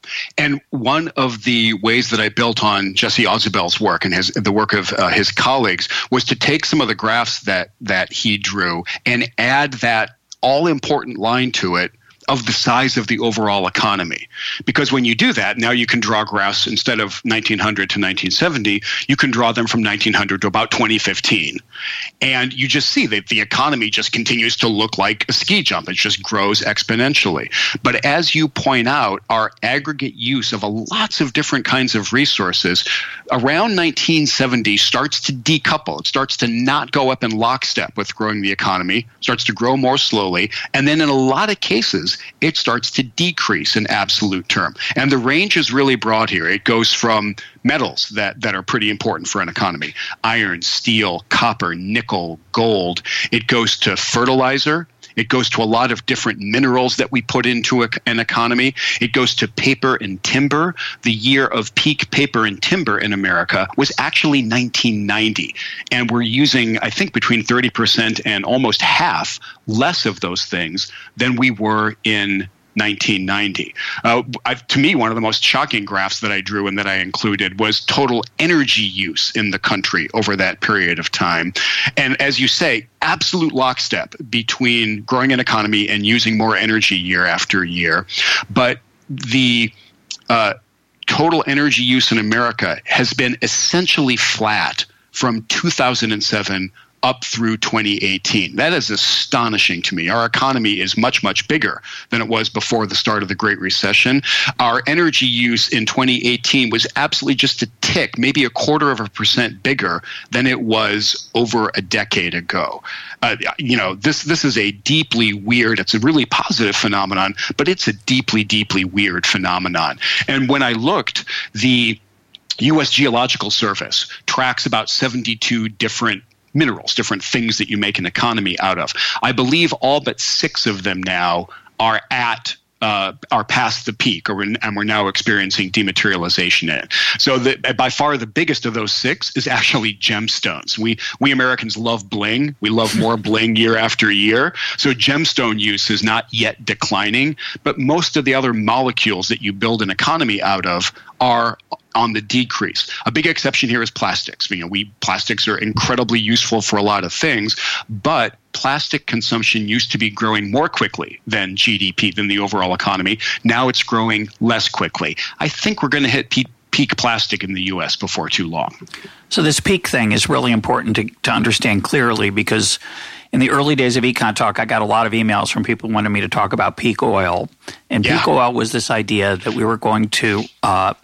And one of the ways that I built on Jesse Ausubel's work and his the work of uh, his colleagues was to take some of the graphs that that he drew and add that all-important line to it of the size of the overall economy. Because when you do that, now you can draw graphs instead of nineteen hundred to nineteen seventy, you can draw them from nineteen hundred to about twenty fifteen. And you just see that the economy just continues to look like a ski jump. It just grows exponentially. But as you point out, our aggregate use of a lots of different kinds of resources around nineteen seventy starts to decouple. It starts to not go up in lockstep with growing the economy, starts to grow more slowly. And then in a lot of cases, it starts to decrease in absolute term. And the range is really broad here. It goes from metals that, that are pretty important for an economy: iron, steel, copper, nickel, gold. It goes to fertilizer. It goes to a lot of different minerals that we put into a, an economy. It goes to paper and timber. The year of peak paper and timber in America was actually nineteen ninety. And we're using, I think, between thirty percent and almost half less of those things than we were in nineteen ninety. Uh, I've, to me, one of the most shocking graphs that I drew and that I included was total energy use in the country over that period of time. And as you say, absolute lockstep between growing an economy and using more energy year after year. But the uh, total energy use in America has been essentially flat from two thousand seven up through twenty eighteen. That is astonishing to me. Our economy is much, much bigger than it was before the start of the Great Recession. Our energy use in twenty eighteen was absolutely just a tick, maybe a quarter of a percent bigger than it was over a decade ago. Uh, you know, this this is a deeply weird, it's a really positive phenomenon, but it's a deeply, deeply weird phenomenon. And when I looked, the U S Geological Service tracks about seventy-two different minerals, different things that you make an economy out of. I believe all but six of them now are at uh, are past the peak, or in, and we're now experiencing dematerialization in it. So the, by far the biggest of those six is actually gemstones. We we Americans love bling. We love more bling year after year. So gemstone use is not yet declining, but most of the other molecules that you build an economy out of are on the decrease. A big exception here is plastics. You know, we plastics are incredibly useful for a lot of things, but plastic consumption used to be growing more quickly than G D P, than the overall economy. Now it's growing less quickly. I think we're going to hit peak, peak plastic in the U S before too long. So this peak thing is really important to, to understand clearly, because in the early days of Econ Talk, I got a lot of emails from people wanting me to talk about peak oil. And yeah. peak oil was this idea that we were going to uh,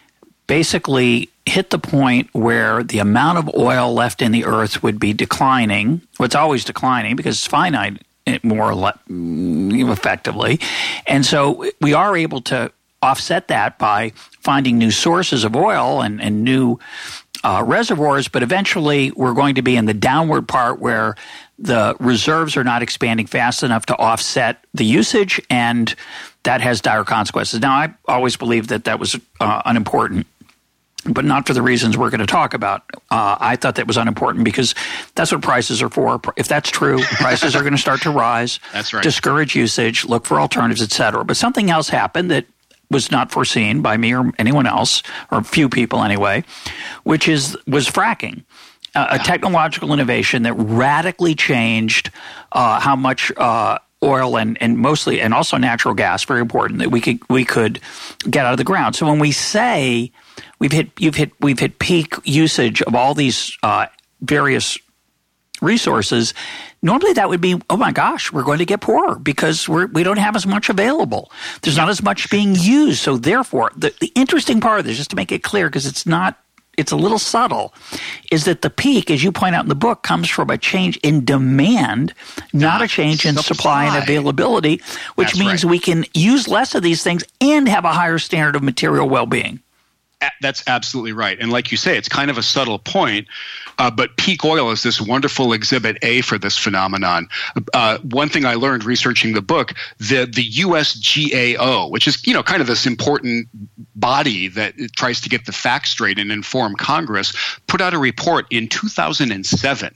basically hit the point where the amount of oil left in the earth would be declining. Well, it's always declining because it's finite, more or less, effectively. And so we are able to offset that by finding new sources of oil and, and new uh, reservoirs, but eventually we're going to be in the downward part where the reserves are not expanding fast enough to offset the usage, and that has dire consequences. Now, I always believed that that was uh, unimportant, but not for the reasons we're going to talk about. Uh, I thought that was unimportant because that's what prices are for. If that's true, prices are going to start to rise. That's right. Discourage usage, look for alternatives, et cetera. But something else happened that was not foreseen by me or anyone else, or few people anyway, which is was fracking. Uh, yeah. A technological innovation that radically changed uh, how much uh, oil and, and mostly and also natural gas, very important, that we could we could get out of the ground. So when we say we've hit you've hit we've hit peak usage of all these uh, various resources, normally that would be, oh my gosh, we're going to get poorer because we're, we don't have as much available. There's not as much being used. So therefore, the, the interesting part of this, just to make it clear, because it's not, it's a little subtle, is that the peak, as you point out in the book, comes from a change in demand, not a change in supply and availability, which That's means right. we can use less of these things and have a higher standard of material well-being. That's absolutely right. And like you say, it's kind of a subtle point, uh, but peak oil is this wonderful exhibit A for this phenomenon. Uh, one thing I learned researching the book, the, the U S G A O, which is, you know, kind of this important body that tries to get the facts straight and inform Congress, put out a report in two thousand seven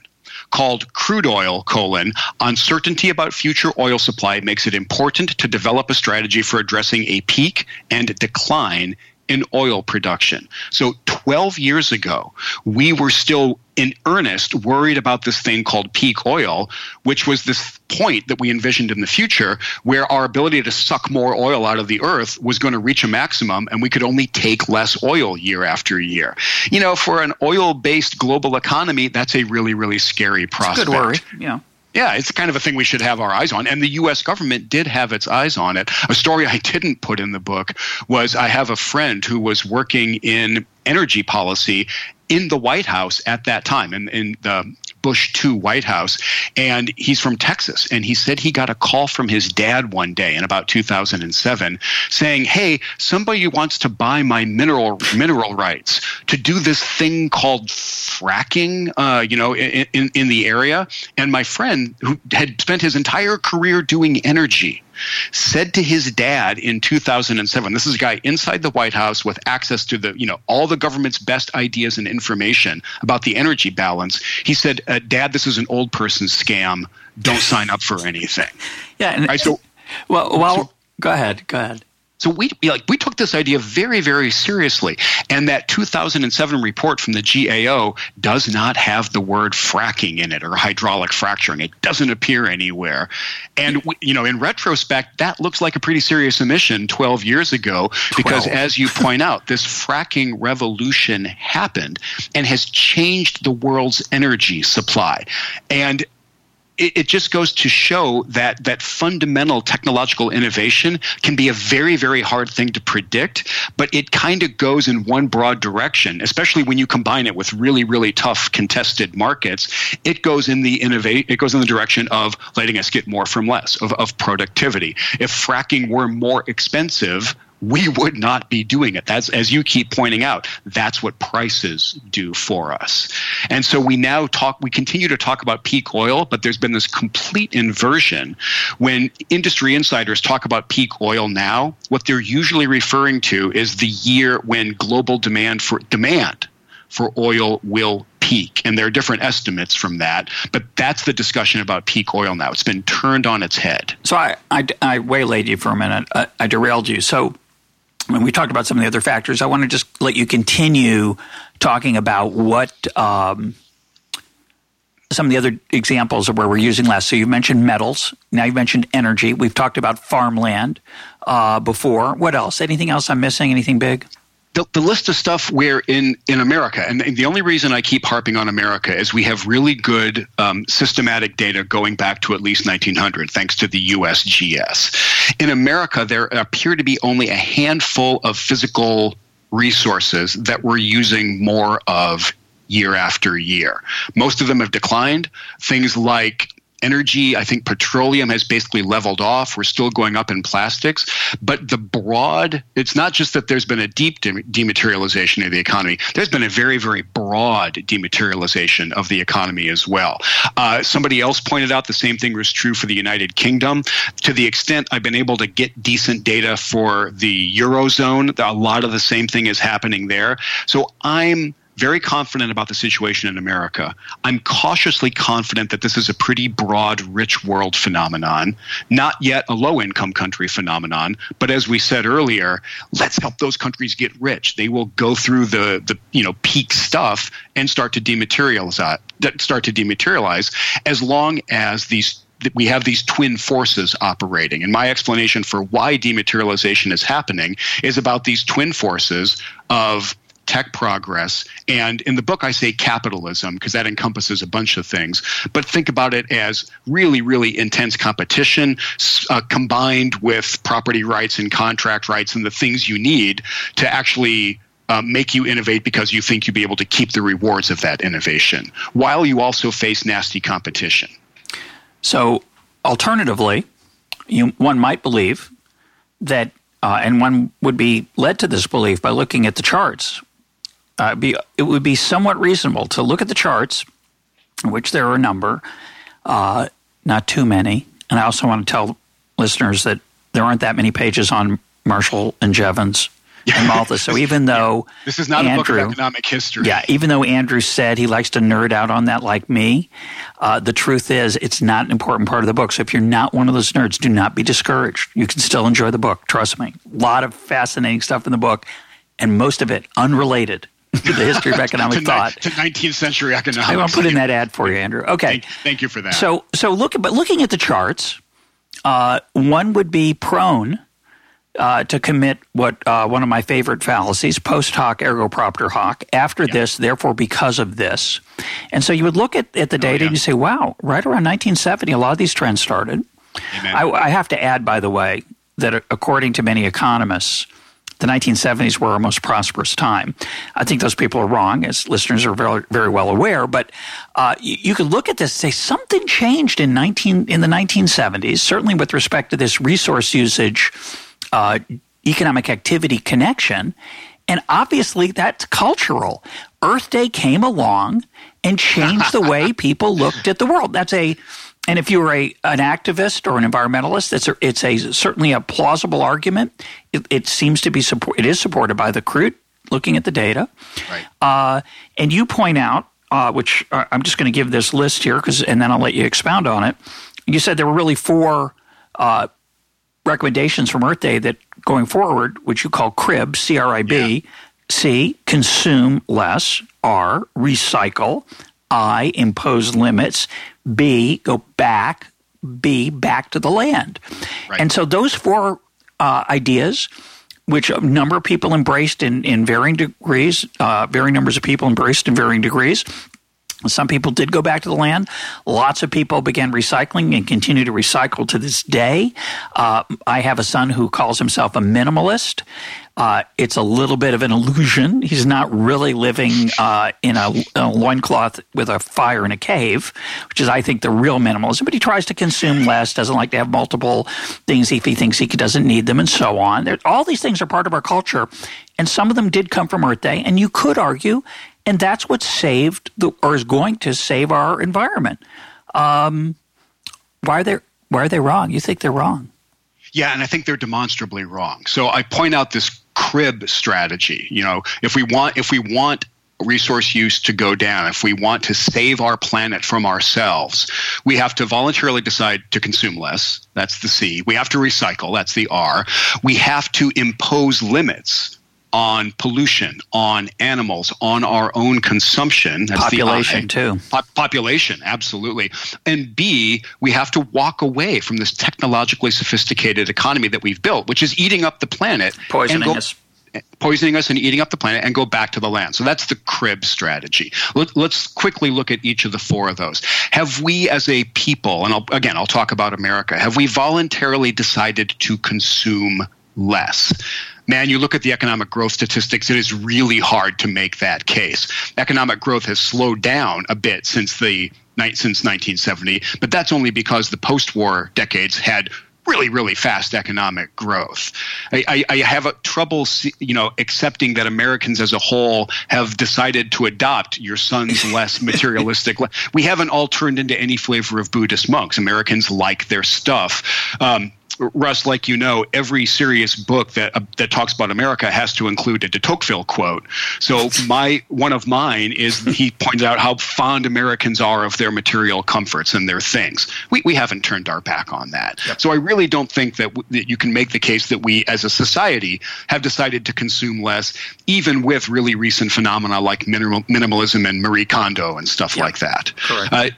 called Crude Oil, colon, uncertainty about future oil supply makes it important to develop a strategy for addressing a peak and decline in oil production. So twelve years ago, we were still in earnest worried about this thing called peak oil, which was this point that we envisioned in the future where our ability to suck more oil out of the earth was going to reach a maximum and we could only take less oil year after year. You know, for an oil-based global economy, that's a really, really scary prospect. It's a good worry, yeah. Yeah, it's kind of a thing we should have our eyes on. And the U S government did have its eyes on it. A story I didn't put in the book was I have a friend who was working in energy policy in the White House at that time, in, in the Bush two White House. And he's from Texas. And he said he got a call from his dad one day in about two thousand seven saying, hey, somebody wants to buy my mineral mineral rights to do this thing called fracking, uh, you know, in, in, in the area. And my friend, who had spent his entire career doing energy, said to his dad in two thousand seven, this is a guy inside the White House with access to the, you know, all the government's best ideas and information about the energy balance. He said, uh, Dad, this is an old person scam. Don't sign up for anything. Yeah. And, right, so, well, well so, go ahead. Go ahead. So we like we took this idea very, very seriously. And that two thousand seven report from the G A O does not have the word fracking in it or hydraulic fracturing. It doesn't appear anywhere. And, we, you know, in retrospect, that looks like a pretty serious omission twelve years ago because, twelve as you point out, this fracking revolution happened and has changed the world's energy supply. And it just goes to show that that fundamental technological innovation can be a very, very hard thing to predict, but it kind of goes in one broad direction, especially when you combine it with really, really tough contested markets. It goes in the innovate. It goes in the direction of letting us get more from less, of, of productivity. If fracking were more expensive, we would not be doing it. That's, as you keep pointing out, that's what prices do for us. And so we now talk, we continue to talk about peak oil, but there's been this complete inversion. When industry insiders talk about peak oil now, what they're usually referring to is the year when global demand for demand for oil will peak. And there are different estimates from that, but that's the discussion about peak oil now. It's been turned on its head. So I, I, I waylaid you for a minute. I, I derailed you. So when we talked about some of the other factors, I want to just let you continue talking about what um, some of the other examples of where we're using less. So you mentioned metals. Now you mentioned energy. We've talked about farmland uh, before. What else? Anything else I'm missing? Anything big? The, the list of stuff where in, in America, and the only reason I keep harping on America is we have really good um, systematic data going back to at least nineteen hundred, thanks to the U S G S. In America, there appear to be only a handful of physical resources that we're using more of year after year. Most of them have declined. Things like energy, I think petroleum has basically leveled off. We're still going up in plastics. But the broad, it's not just that there's been a deep de- dematerialization of the economy. There's been a very, very broad dematerialization of the economy as well. Uh, somebody else pointed out the same thing was true for the United Kingdom. To the extent I've been able to get decent data for the Eurozone, a lot of the same thing is happening there. So I'm very confident about the situation in America. I'm cautiously confident that this is a pretty broad, rich world phenomenon, not yet a low-income country phenomenon. But as we said earlier, let's help those countries get rich. They will go through the, the you know peak stuff and start to dematerialize. Start to dematerialize as long as these. We have these twin forces operating. And my explanation for why dematerialization is happening is about these twin forces of tech progress. And in the book, I say capitalism because that encompasses a bunch of things. But think about it as really, really intense competition uh, combined with property rights and contract rights and the things you need to actually uh, make you innovate because you think you'll be able to keep the rewards of that innovation, while you also face nasty competition. So alternatively, you, one might believe that, uh, and one would be led to this belief by looking at the charts. Uh, be, it would be somewhat reasonable to look at the charts, which there are a number, uh, not too many. And I also want to tell listeners that there aren't that many pages on Marshall and Jevons. and Malthus. So even though yeah. This is not Andrew, a book of economic history. Yeah, even though Andrew said he likes to nerd out on that like me, uh, the truth is it's not an important part of the book. So if you're not one of those nerds, do not be discouraged. You can still enjoy the book. Trust me. A lot of fascinating stuff in the book, and most of it unrelated to the history of economic to thought. Ni- to nineteenth century economics. I want to put in that ad for you, Andrew. Okay. Thank, thank you for that. So, so look, but looking at the charts, uh, one would be prone uh, to commit what uh, one of my favorite fallacies: post hoc ergo propter hoc. After yeah. this, therefore, because of this. And so you would look at, at the data oh, yeah. and you say, "Wow, right around nineteen seventy, a lot of these trends started." Amen. I, I have to add, by the way, that according to many economists, the nineteen seventies were our most prosperous time. I think those people are wrong, as listeners are very, very well aware. But uh, you, you could look at this and say something changed in nineteen in the nineteen seventies, certainly with respect to this resource usage, uh, economic activity connection. And obviously that's cultural. Earth Day came along and changed the way people looked at the world. That's a And if you're a an activist or an environmentalist, it's a, it's a certainly a plausible argument. It, it seems to be support. It is supported by the Crute, looking at the data. Right. Uh, and you point out, uh, which uh, I'm just going to give this list here, because and then I'll let you expound on it. You said there were really four uh, recommendations from Earth Day that going forward, which you call CRIB, C R I B, yeah. C, consume less, R, recycle, I, impose limits, B, go back, B, back to the land. Right. And so those four uh, ideas, which a number of people embraced in, in varying degrees, uh, varying numbers of people embraced in varying degrees. Some people did go back to the land. Lots of people began recycling and continue to recycle to this day. Uh, I have a son who calls himself a minimalist. Uh, it's a little bit of an illusion. He's not really living uh, in a, a loincloth with a fire in a cave, which is, I think, the real minimalism. But he tries to consume less, doesn't like to have multiple things if he thinks he doesn't need them, and so on. There, all these things are part of our culture, and some of them did come from Earth Day. And you could argue, and that's what saved the, or is going to save our environment. Um, why are they why are they wrong? You think they're wrong? Yeah, and I think they're demonstrably wrong. So I point out this CRIB strategy. You know, if we want if we want resource use to go down, if we want to save our planet from ourselves, we have to voluntarily decide to consume less. That's the C. We have to recycle. That's the R. We have to impose limits on pollution, on animals, on our own consumption. That's population, the too. Po- population, absolutely. And B, we have to walk away from this technologically sophisticated economy that we've built, which is eating up the planet. Poisoning and go, us. Poisoning us and eating up the planet, and go back to the land. So that's the CRIB strategy. Let, let's quickly look at each of the four of those. Have we as a people, and I'll, again, I'll talk about America, have we voluntarily decided to consume less? Man, you look at the economic growth statistics, it is really hard to make that case. Economic growth has slowed down a bit since the since nineteen seventy, but that's only because the post-war decades had really, really fast economic growth. I, I, I have a trouble, you know, accepting that Americans as a whole have decided to adopt your son's less materialistic. We haven't all turned into any flavor of Buddhist monks. Americans like their stuff. Um, Russ, like you know, every serious book that uh, that talks about America has to include a de Tocqueville quote. So my one of mine is he pointed out how fond Americans are of their material comforts and their things. We we haven't turned our back on that. Yep. So I really don't think that, w- that you can make the case that we as a society have decided to consume less, even with really recent phenomena like minimal, minimalism and Marie Kondo and stuff yep. like that. Correct. Uh,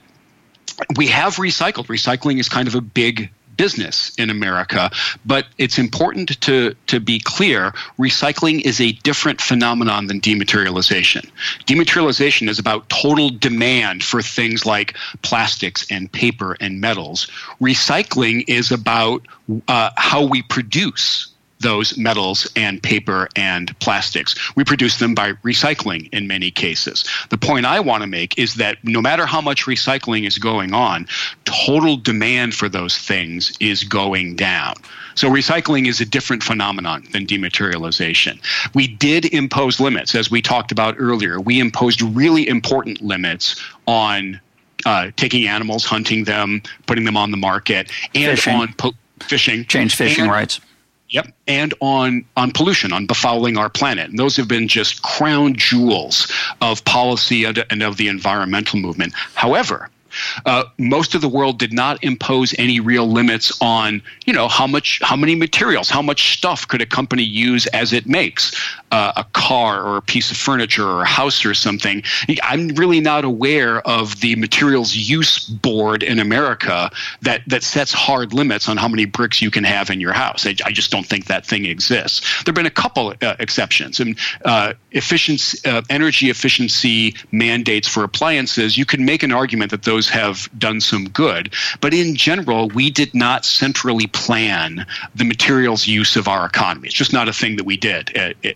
we have recycled. Recycling is kind of a big business in America, but it's important to to be clear, recycling is a different phenomenon than dematerialization. Dematerialization is about total demand for things like plastics and paper and metals. Recycling is about uh, how we produce those metals and paper and plastics. We produce them by recycling in many cases. The point I want to make is that no matter how much recycling is going on, total demand for those things is going down. So recycling is a different phenomenon than dematerialization. We did impose limits, as we talked about earlier. We imposed really important limits on uh, taking animals, hunting them, putting them on the market, and fishing. on po- fishing. Change fishing and, rights. Yep, and on on pollution, on befouling our planet. And those have been just crown jewels of policy and, and of the environmental movement. However, Uh, most of the world did not impose any real limits on, you know, how much, how many materials, how much stuff could a company use as it makes uh, a car or a piece of furniture or a house or something. I'm really not aware of the materials use board in America that, that sets hard limits on how many bricks you can have in your house. I, I just don't think that thing exists. There have been a couple uh, exceptions. And uh, efficiency, uh, energy efficiency mandates for appliances, you can make an argument that those have done some good. But in general, we did not centrally plan the materials use of our economy. It's just not a thing that we did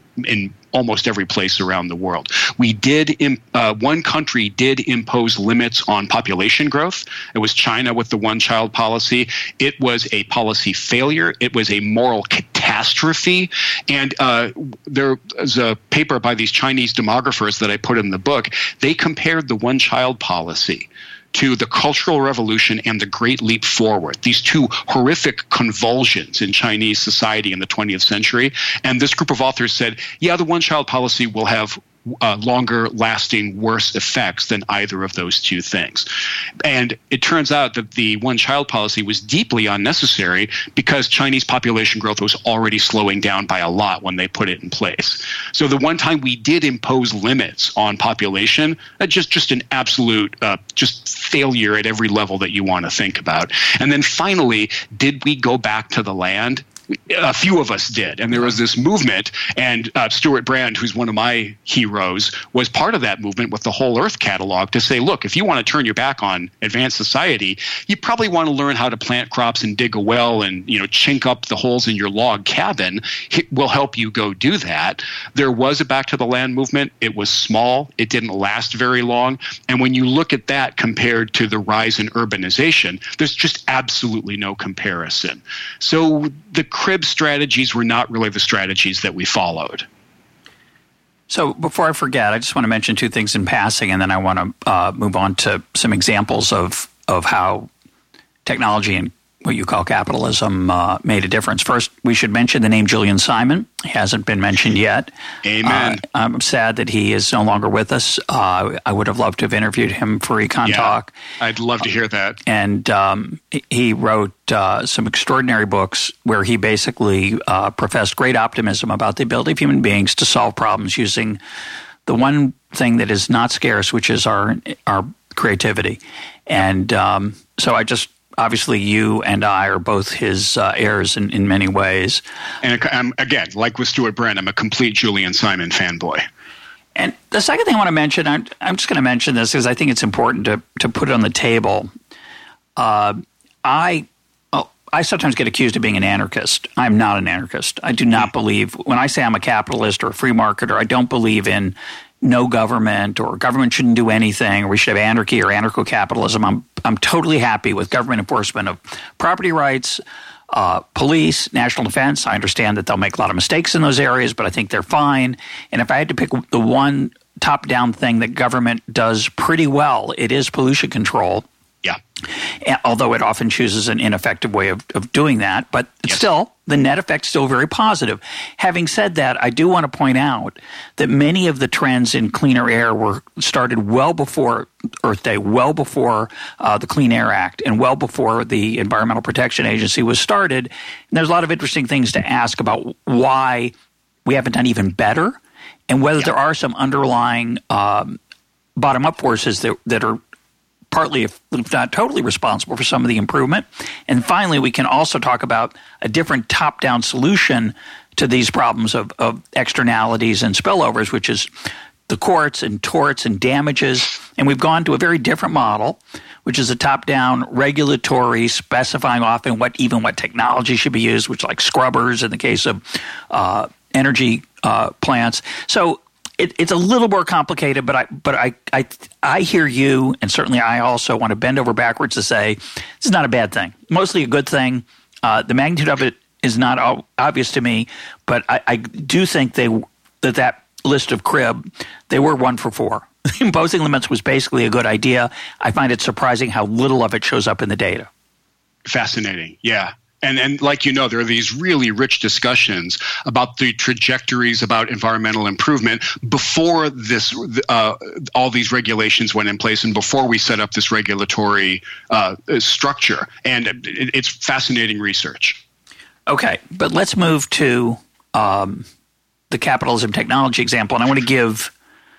in almost every place around the world. We did, uh, one country did impose limits on population growth. It was China with the one-child policy. It was a policy failure. It was a moral catastrophe. And uh, there was a paper by these Chinese demographers that I put in the book. They compared the one-child policy to the Cultural Revolution and the Great Leap Forward, these two horrific convulsions in Chinese society in the twentieth century. And this group of authors said, yeah, the one-child policy will have uh, longer lasting, worse effects than either of those two things. And it turns out that the one-child policy was deeply unnecessary because Chinese population growth was already slowing down by a lot when they put it in place. So the one time we did impose limits on population, uh, just, just an absolute uh, just failure at every level that you want to think about. And then finally, did we go back to the land? A few of us did. And there was this movement, and uh, Stuart Brand, who's one of my heroes, was part of that movement with the Whole Earth catalog to say, look, if you want to turn your back on advanced society, you probably want to learn how to plant crops and dig a well and, you know, chink up the holes in your log cabin. It will help you go do that. There was a Back to the Land movement. It was small. It didn't last very long. And when you look at that compared to the rise in urbanization, there's just absolutely no comparison. So the crib strategies were not really the strategies that we followed. So before I forget, I just want to mention two things in passing, and then I want to uh, move on to some examples of, of how technology and what you call capitalism uh, made a difference. First, we should mention the name Julian Simon. He hasn't been mentioned yet. Amen. Uh, I'm sad that he is no longer with us. Uh, I would have loved to have interviewed him for Econ yeah, Talk. I'd love to hear that. And um, he wrote uh, some extraordinary books where he basically uh, professed great optimism about the ability of human beings to solve problems using the one thing that is not scarce, which is our our creativity. And um, so I just Obviously, you and I are both his uh, heirs in, in many ways. And um, again, like with Stuart Brand, I'm a complete Julian Simon fanboy. And the second thing I want to mention, I'm, I'm just going to mention this because I think it's important to, to put it on the table. Uh, I oh, I sometimes get accused of being an anarchist. I'm not an anarchist. I do not believe – when I say I'm a capitalist or a free marketer, I don't believe in no government or government shouldn't do anything or we should have anarchy or anarcho-capitalism. I'm I'm totally happy with government enforcement of property rights, uh, police, national defense. I understand that they'll make a lot of mistakes in those areas, but I think they're fine. And if I had to pick the one top-down thing that government does pretty well, it is pollution control. Yeah. Although it often chooses an ineffective way of, of doing that. But it's yes. still, the net effect's still very positive. Having said that, I do want to point out that many of the trends in cleaner air were started well before Earth Day, well before uh, the Clean Air Act, and well before the Environmental Protection Agency was started. And there's a lot of interesting things to ask about why we haven't done even better and whether yeah. there are some underlying um, bottom-up forces that, that are partly, if not totally, responsible for some of the improvement. And finally, we can also talk about a different top-down solution to these problems of, of externalities and spillovers, which is the courts and torts and damages. And we've gone to a very different model, which is a top-down regulatory specifying often what even what technology should be used, which like scrubbers in the case of uh, energy uh, plants. So It, it's a little more complicated, but I but I, I I hear you, and certainly I also want to bend over backwards to say this is not a bad thing. Mostly a good thing. Uh, the magnitude of it is not obvious to me, but I, I do think they that that list of crib, they were one for four. Imposing limits was basically a good idea. I find it surprising how little of it shows up in the data. Fascinating, yeah. And and like you know, there are these really rich discussions about the trajectories about environmental improvement before this, uh, all these regulations went in place, and before we set up this regulatory uh, structure. And it, it's fascinating research. Okay, but let's move to um, the capitalism technology example, and I want to give.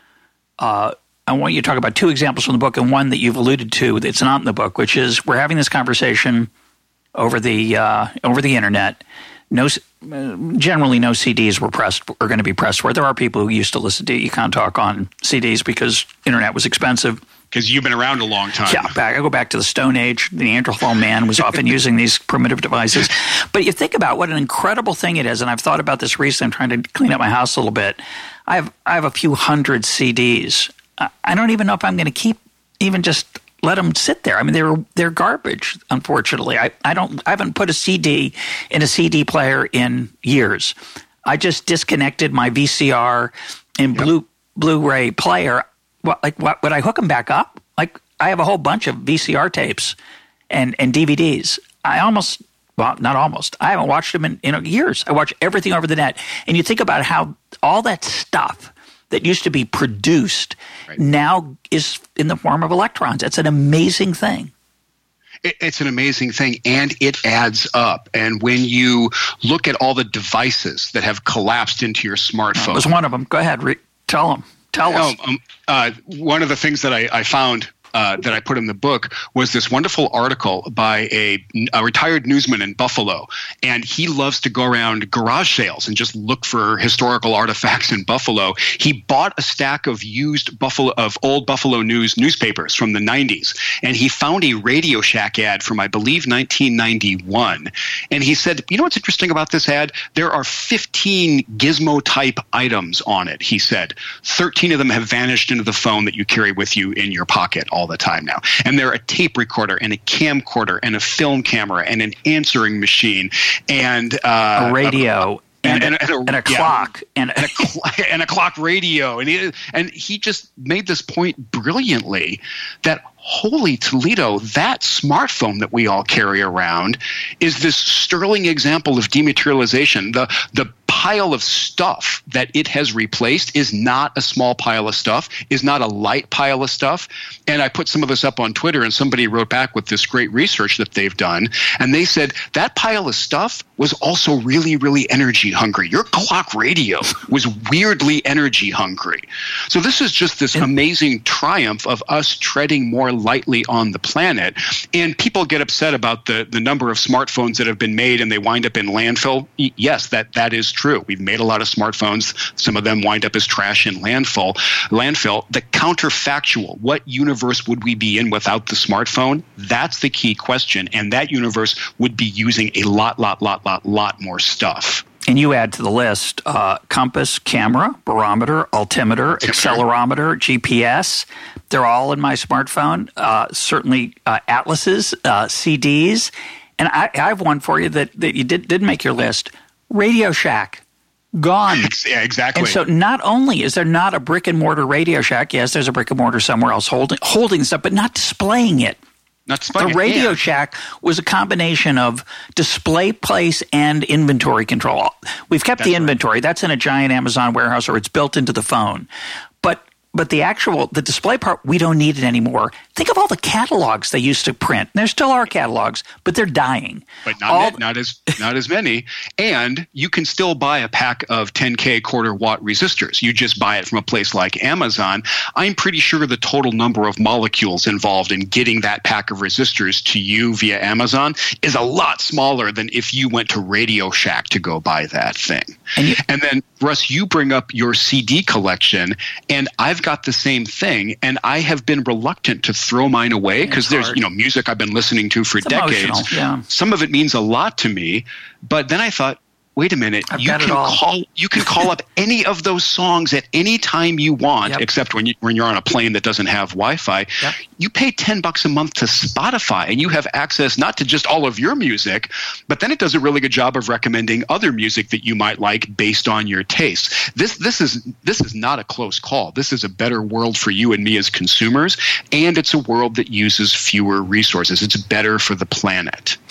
Uh, I want you to talk about two examples from the book, and one that you've alluded to that's not in the book, which is we're having this conversation over the uh, over the internet. No, generally, no C Ds were pressed are going to be pressed for it. There are people who used to listen to Econ Talk on C Ds because internet was expensive. Because you've been around a long time. Yeah, back, I go back to the Stone Age. The Neanderthal man was often using these primitive devices. But you think about what an incredible thing it is, and I've thought about this recently. I'm trying to clean up my house a little bit. I have I have a few hundred C Ds. I don't even know if I'm going to keep even just let them sit there. I mean, they're they're garbage. Unfortunately, I, I don't I haven't put a C D in a C D player in years. I just disconnected my V C R and yep. Blu Blu-ray player. What like what would I hook them back up? Like I have a whole bunch of V C R tapes and and D V Ds. I almost well not almost. I haven't watched them in, in years. I watch everything over the net. And you think about how all that stuff that used to be produced right. now is in the form of electrons. It's an amazing thing. It's an amazing thing, and it adds up. And when you look at all the devices that have collapsed into your smartphone. That was one of them. Go ahead. Re- tell them. Tell us. Oh, um, uh, one of the things that I, I found Uh, that I put in the book was this wonderful article by a, a retired newsman in Buffalo. And he loves to go around garage sales and just look for historical artifacts in Buffalo. He bought a stack of used Buffalo of old Buffalo News newspapers from the nineties. And he found a Radio Shack ad from, I believe, nineteen ninety-one. And he said, you know what's interesting about this ad? There are fifteen gizmo-type items on it, he said. thirteen of them have vanished into the phone that you carry with you in your pocket all the time now. And they're a tape recorder and a camcorder and a film camera and an answering machine and uh, a radio. A, And, and, a, and, a, and a yeah, clock and, and, a cl- and a clock radio, and he, and he just made this point brilliantly that holy Toledo, that smartphone that we all carry around is this sterling example of dematerialization. The the pile of stuff that it has replaced is not a small pile of stuff, is not a light pile of stuff. And I put some of this up on Twitter, and somebody wrote back with this great research that they've done, and they said that pile of stuff was also really, really energy hungry. Your clock radio was weirdly energy hungry. So this is just this amazing triumph of us treading more lightly on the planet. And people get upset about the, the number of smartphones that have been made and they wind up in landfill. Yes, that, that is true. We've made a lot of smartphones. Some of them wind up as trash in landfill. Landfill. The counterfactual, what universe would we be in without the smartphone? That's the key question. And that universe would be using a lot, lot, lot, lot, lot more stuff. And you add to the list uh, compass, camera, barometer, altimeter, accelerometer, G P S. They're all in my smartphone. Uh, certainly uh, atlases, uh, C Ds. And I, I have one for you that, that you did, did make your list. Radio Shack. Gone. Yeah, exactly. And so not only is there not a brick and mortar Radio Shack, yes, there's a brick and mortar somewhere else holding, holding stuff, but not displaying it. Not the Radio it. Shack was a combination of display place and inventory control. We've kept That's the inventory. Right. That's in a giant Amazon warehouse or it's built into the phone. But but the actual – the display part, we don't need it anymore. Think of all the catalogs they used to print. There still are catalogs, but they're dying. But not, all, not, as, not as many. And you can still buy a pack of ten K quarter watt resistors. You just buy it from a place like Amazon. I'm pretty sure the total number of molecules involved in getting that pack of resistors to you via Amazon is a lot smaller than if you went to Radio Shack to go buy that thing. And, you, and then, Russ, you bring up your C D collection, and I've got the same thing, and I have been reluctant to throw mine away because there's, you know, music I've been listening to for it's decades. Yeah. Some of it means a lot to me, but then I thought, wait a minute, I've you can call you can call up any of those songs at any time you want, yep. except when you when you're on a plane that doesn't have Wi-Fi. Yep. You pay ten bucks a month to Spotify, and you have access not to just all of your music, but then it does a really good job of recommending other music that you might like based on your tastes. This this is this is not a close call. This is a better world for you and me as consumers, and it's a world that uses fewer resources. It's better for the planet.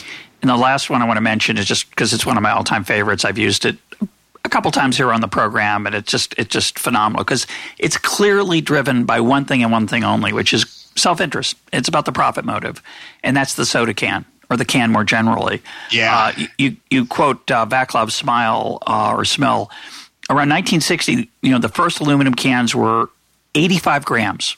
And the last one I want to mention is just because it's one of my all-time favorites. I've used it a couple times here on the program, and it's just it's just phenomenal because it's clearly driven by one thing and one thing only, which is self-interest. It's about the profit motive, and that's the soda can or the can more generally. Yeah. Uh, you you quote uh, Vaclav Smil uh, or Smil. Around nineteen sixty, you know, the first aluminum cans were eighty-five grams.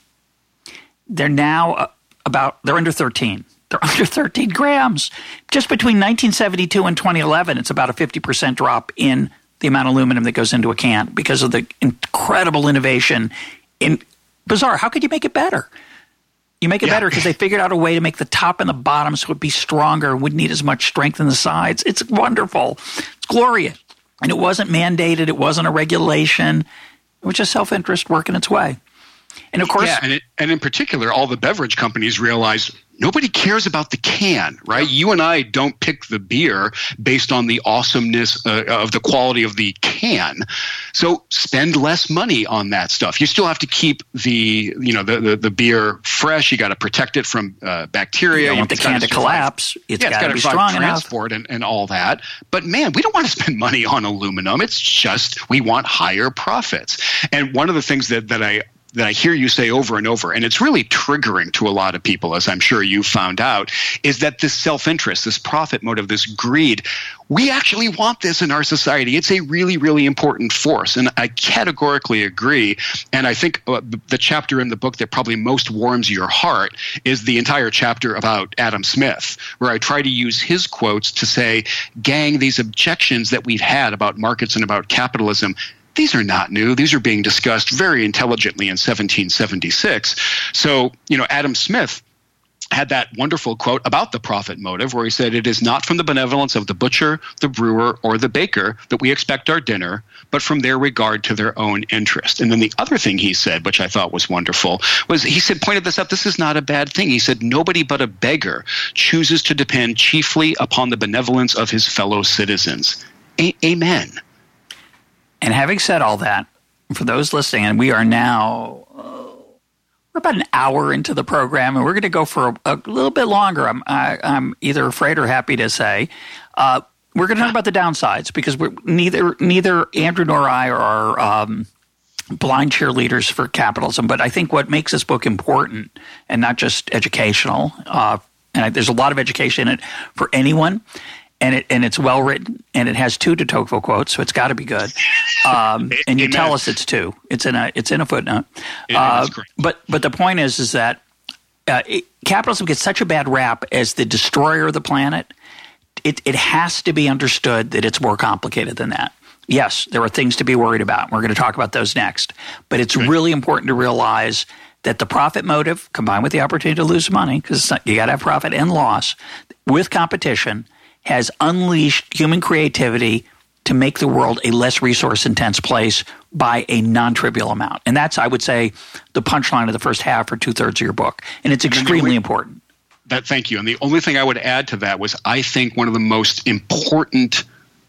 They're now uh, about they're under thirteen. They're under thirteen grams. Just between nineteen seventy-two and twenty eleven, it's about a fifty percent drop in the amount of aluminum that goes into a can because of the incredible innovation. In bizarre, how could you make it better? You make it yeah. better because they figured out a way to make the top and the bottom so it would be stronger, wouldn't need as much strength in the sides. It's wonderful. It's glorious. And it wasn't mandated. It wasn't a regulation. It was just self-interest working its way. And of course, yeah, and, it, and in particular, all the beverage companies realized nobody cares about the can, right? You and I don't pick the beer based on the awesomeness uh, of the quality of the can. So spend less money on that stuff. You still have to keep the, you know, the the, the beer fresh. You got to protect it from uh, bacteria. You don't want the can to collapse. It's yeah, got to be strong enough. Transport and, and all that. But man, we don't want to spend money on aluminum. It's just we want higher profits. And one of the things that that I that I hear you say over and over, and it's really triggering to a lot of people, as I'm sure you found out, is that this self-interest, this profit motive, this greed, we actually want this in our society. It's a really, really important force, and I categorically agree. And I think the chapter in the book that probably most warms your heart is the entire chapter about Adam Smith, where I try to use his quotes to say, gang, these objections that we've had about markets and about capitalism, these are not new. These are being discussed very intelligently in seventeen seventy-six. So, you know, Adam Smith had that wonderful quote about the profit motive where he said, "It is not from the benevolence of the butcher, the brewer, or the baker that we expect our dinner, but from their regard to their own interest." And then the other thing he said, which I thought was wonderful, was he said, pointed this out, this is not a bad thing. He said, "Nobody but a beggar chooses to depend chiefly upon the benevolence of his fellow citizens." A- Amen. And having said all that, for those listening, and we are now uh, we're about an hour into the program, and we're going to go for a, a little bit longer. I'm I, I'm either afraid or happy to say. Uh, we're going to talk about the downsides because we're neither neither Andrew nor I are um, blind cheerleaders for capitalism. But I think what makes this book important and not just educational, uh, and I, there's a lot of education in it for anyone. And it and it's well written, and it has two de Tocqueville quotes, so it's got to be good. Um, and you Amen. tell us it's two. It's in a it's in a footnote. Yeah, uh, but but the point is is that uh, it, capitalism gets such a bad rap as the destroyer of the planet. It it has to be understood that it's more complicated than that. Yes, there are things to be worried about. We're going to talk about those next. But it's Good. really important to realize that the profit motive, combined with the opportunity to lose money, because you got to have profit and loss, with competition, has unleashed human creativity to make the world a less resource-intense place by a non-trivial amount. And that's, I would say, the punchline of the first half or two-thirds of your book. And it's extremely only, important. That, thank you. And the only thing I would add to that was I think one of the most important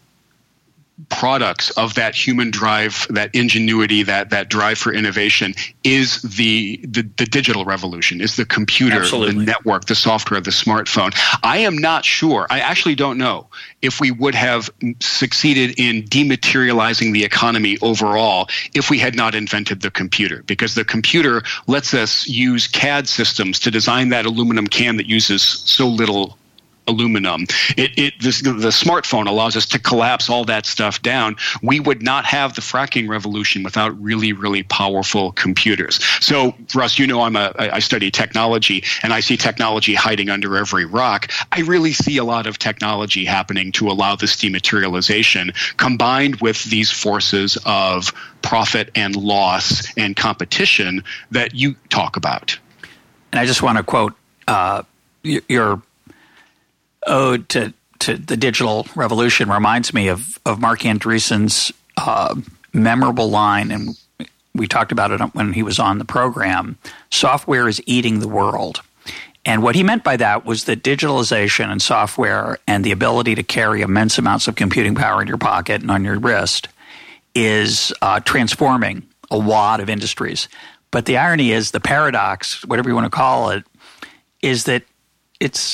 products of that human drive, that ingenuity, that that drive for innovation is the the, the digital revolution, is the computer, Absolutely. the network, the software, the smartphone. I am not sure, I actually don't know if we would have succeeded in dematerializing the economy overall if we had not invented the computer, because the computer lets us use C A D systems to design that aluminum can that uses so little aluminum. It, it this, the smartphone allows us to collapse all that stuff down. We would not have the fracking revolution without really, really powerful computers. So, Russ, you know I'm a I study technology, and I see technology hiding under every rock. I really see a lot of technology happening to allow this dematerialization, combined with these forces of profit and loss and competition that you talk about. And I just want to quote uh, your ode to, to the digital revolution reminds me of, of Mark Andreessen's uh, memorable line, and we talked about it when he was on the program, software is eating the world. And what he meant by that was that digitalization and software and the ability to carry immense amounts of computing power in your pocket and on your wrist is uh, transforming a lot of industries. But the irony is, the paradox, whatever you want to call it, is that it's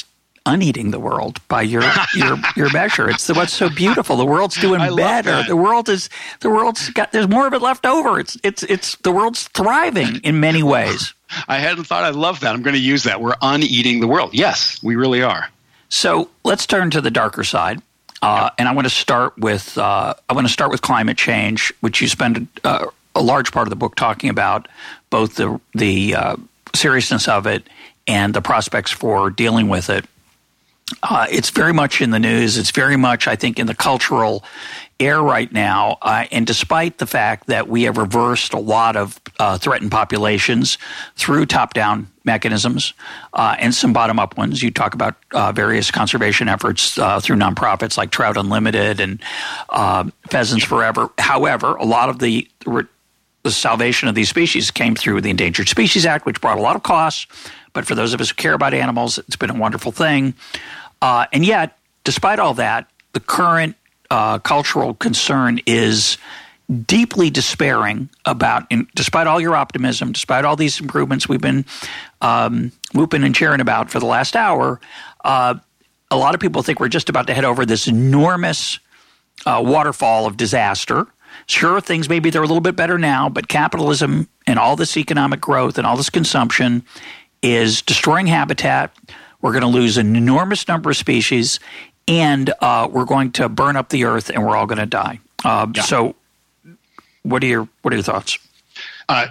uneating the world by your your your measure. It's the, what's so beautiful. The world's doing I love better. that. The world is the world's got there's more of it left over. It's it's it's the world's thriving in many ways. I hadn't thought I love that. I'm going to use that. We're uneating the world. Yes, we really are. So let's turn to the darker side. Uh, and I want to start with uh, I want to start with climate change, which you spend uh, a large part of the book talking about, both the the uh, seriousness of it and the prospects for dealing with it. Uh, it's very much in the news. It's very much, I think, in the cultural air right now. Uh, and despite the fact that we have reversed a lot of uh, threatened populations through top-down mechanisms uh, and some bottom-up ones, you talk about uh, various conservation efforts uh, through nonprofits like Trout Unlimited and uh, Pheasants Forever. However, a lot of the the salvation of these species came through the Endangered Species Act, which brought a lot of costs. But for those of us who care about animals, it's been a wonderful thing. Uh, and yet, despite all that, the current uh, cultural concern is deeply despairing about, in, despite all your optimism, despite all these improvements we've been um, whooping and cheering about for the last hour, uh, a lot of people think we're just about to head over this enormous uh, waterfall of disaster. Sure, things maybe they're a little bit better now, but capitalism and all this economic growth and all this consumption is destroying habitat. We're going to lose an enormous number of species, and uh, we're going to burn up the earth, and we're all going to die. Uh, yeah. So, what are your what are your thoughts? Uh,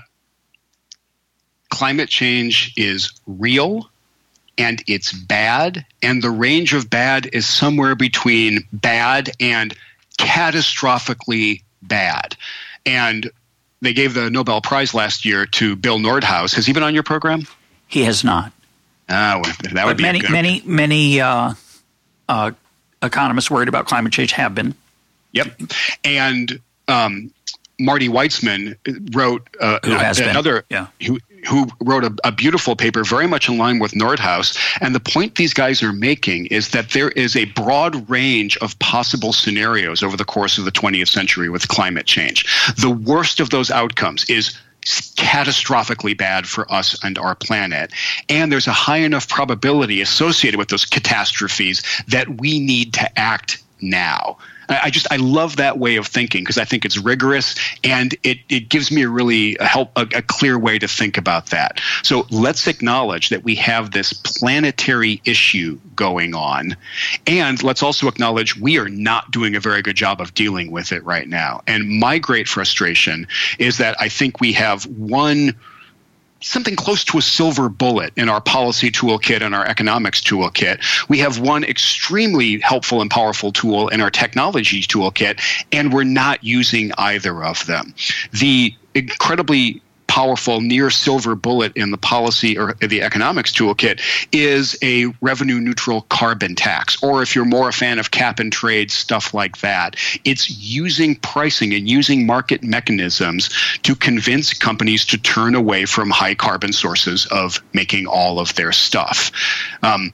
climate change is real, and it's bad, and the range of bad is somewhere between bad and catastrophically bad. And they gave the Nobel Prize last year to Bill Nordhaus. Has he been on your program? He has not. Ah, well, that but would be many, a good many, many uh, uh, economists worried about climate change have been. Yep, and um, Marty Weitzman wrote uh, who has another been. Yeah. who who wrote a, a beautiful paper, very much in line with Nordhaus. And the point these guys are making is that there is a broad range of possible scenarios over the course of the twentieth century with climate change. The worst of those outcomes is catastrophically bad for us and our planet. And there's a high enough probability associated with those catastrophes that we need to act now. I just I love that way of thinking because I think it's rigorous and it, it gives me a really a help a, a clear way to think about that. So let's acknowledge that we have this planetary issue going on, and let's also acknowledge we are not doing a very good job of dealing with it right now. And my great frustration is that I think we have one something close to a silver bullet in our policy toolkit and our economics toolkit. We have one extremely helpful and powerful tool in our technology toolkit, and we're not using either of them. The incredibly powerful near silver bullet in the policy or the economics toolkit is a revenue neutral carbon tax, or if you're more a fan of cap and trade, stuff like that. It's using pricing and using market mechanisms to convince companies to turn away from high carbon sources of making all of their stuff. Um,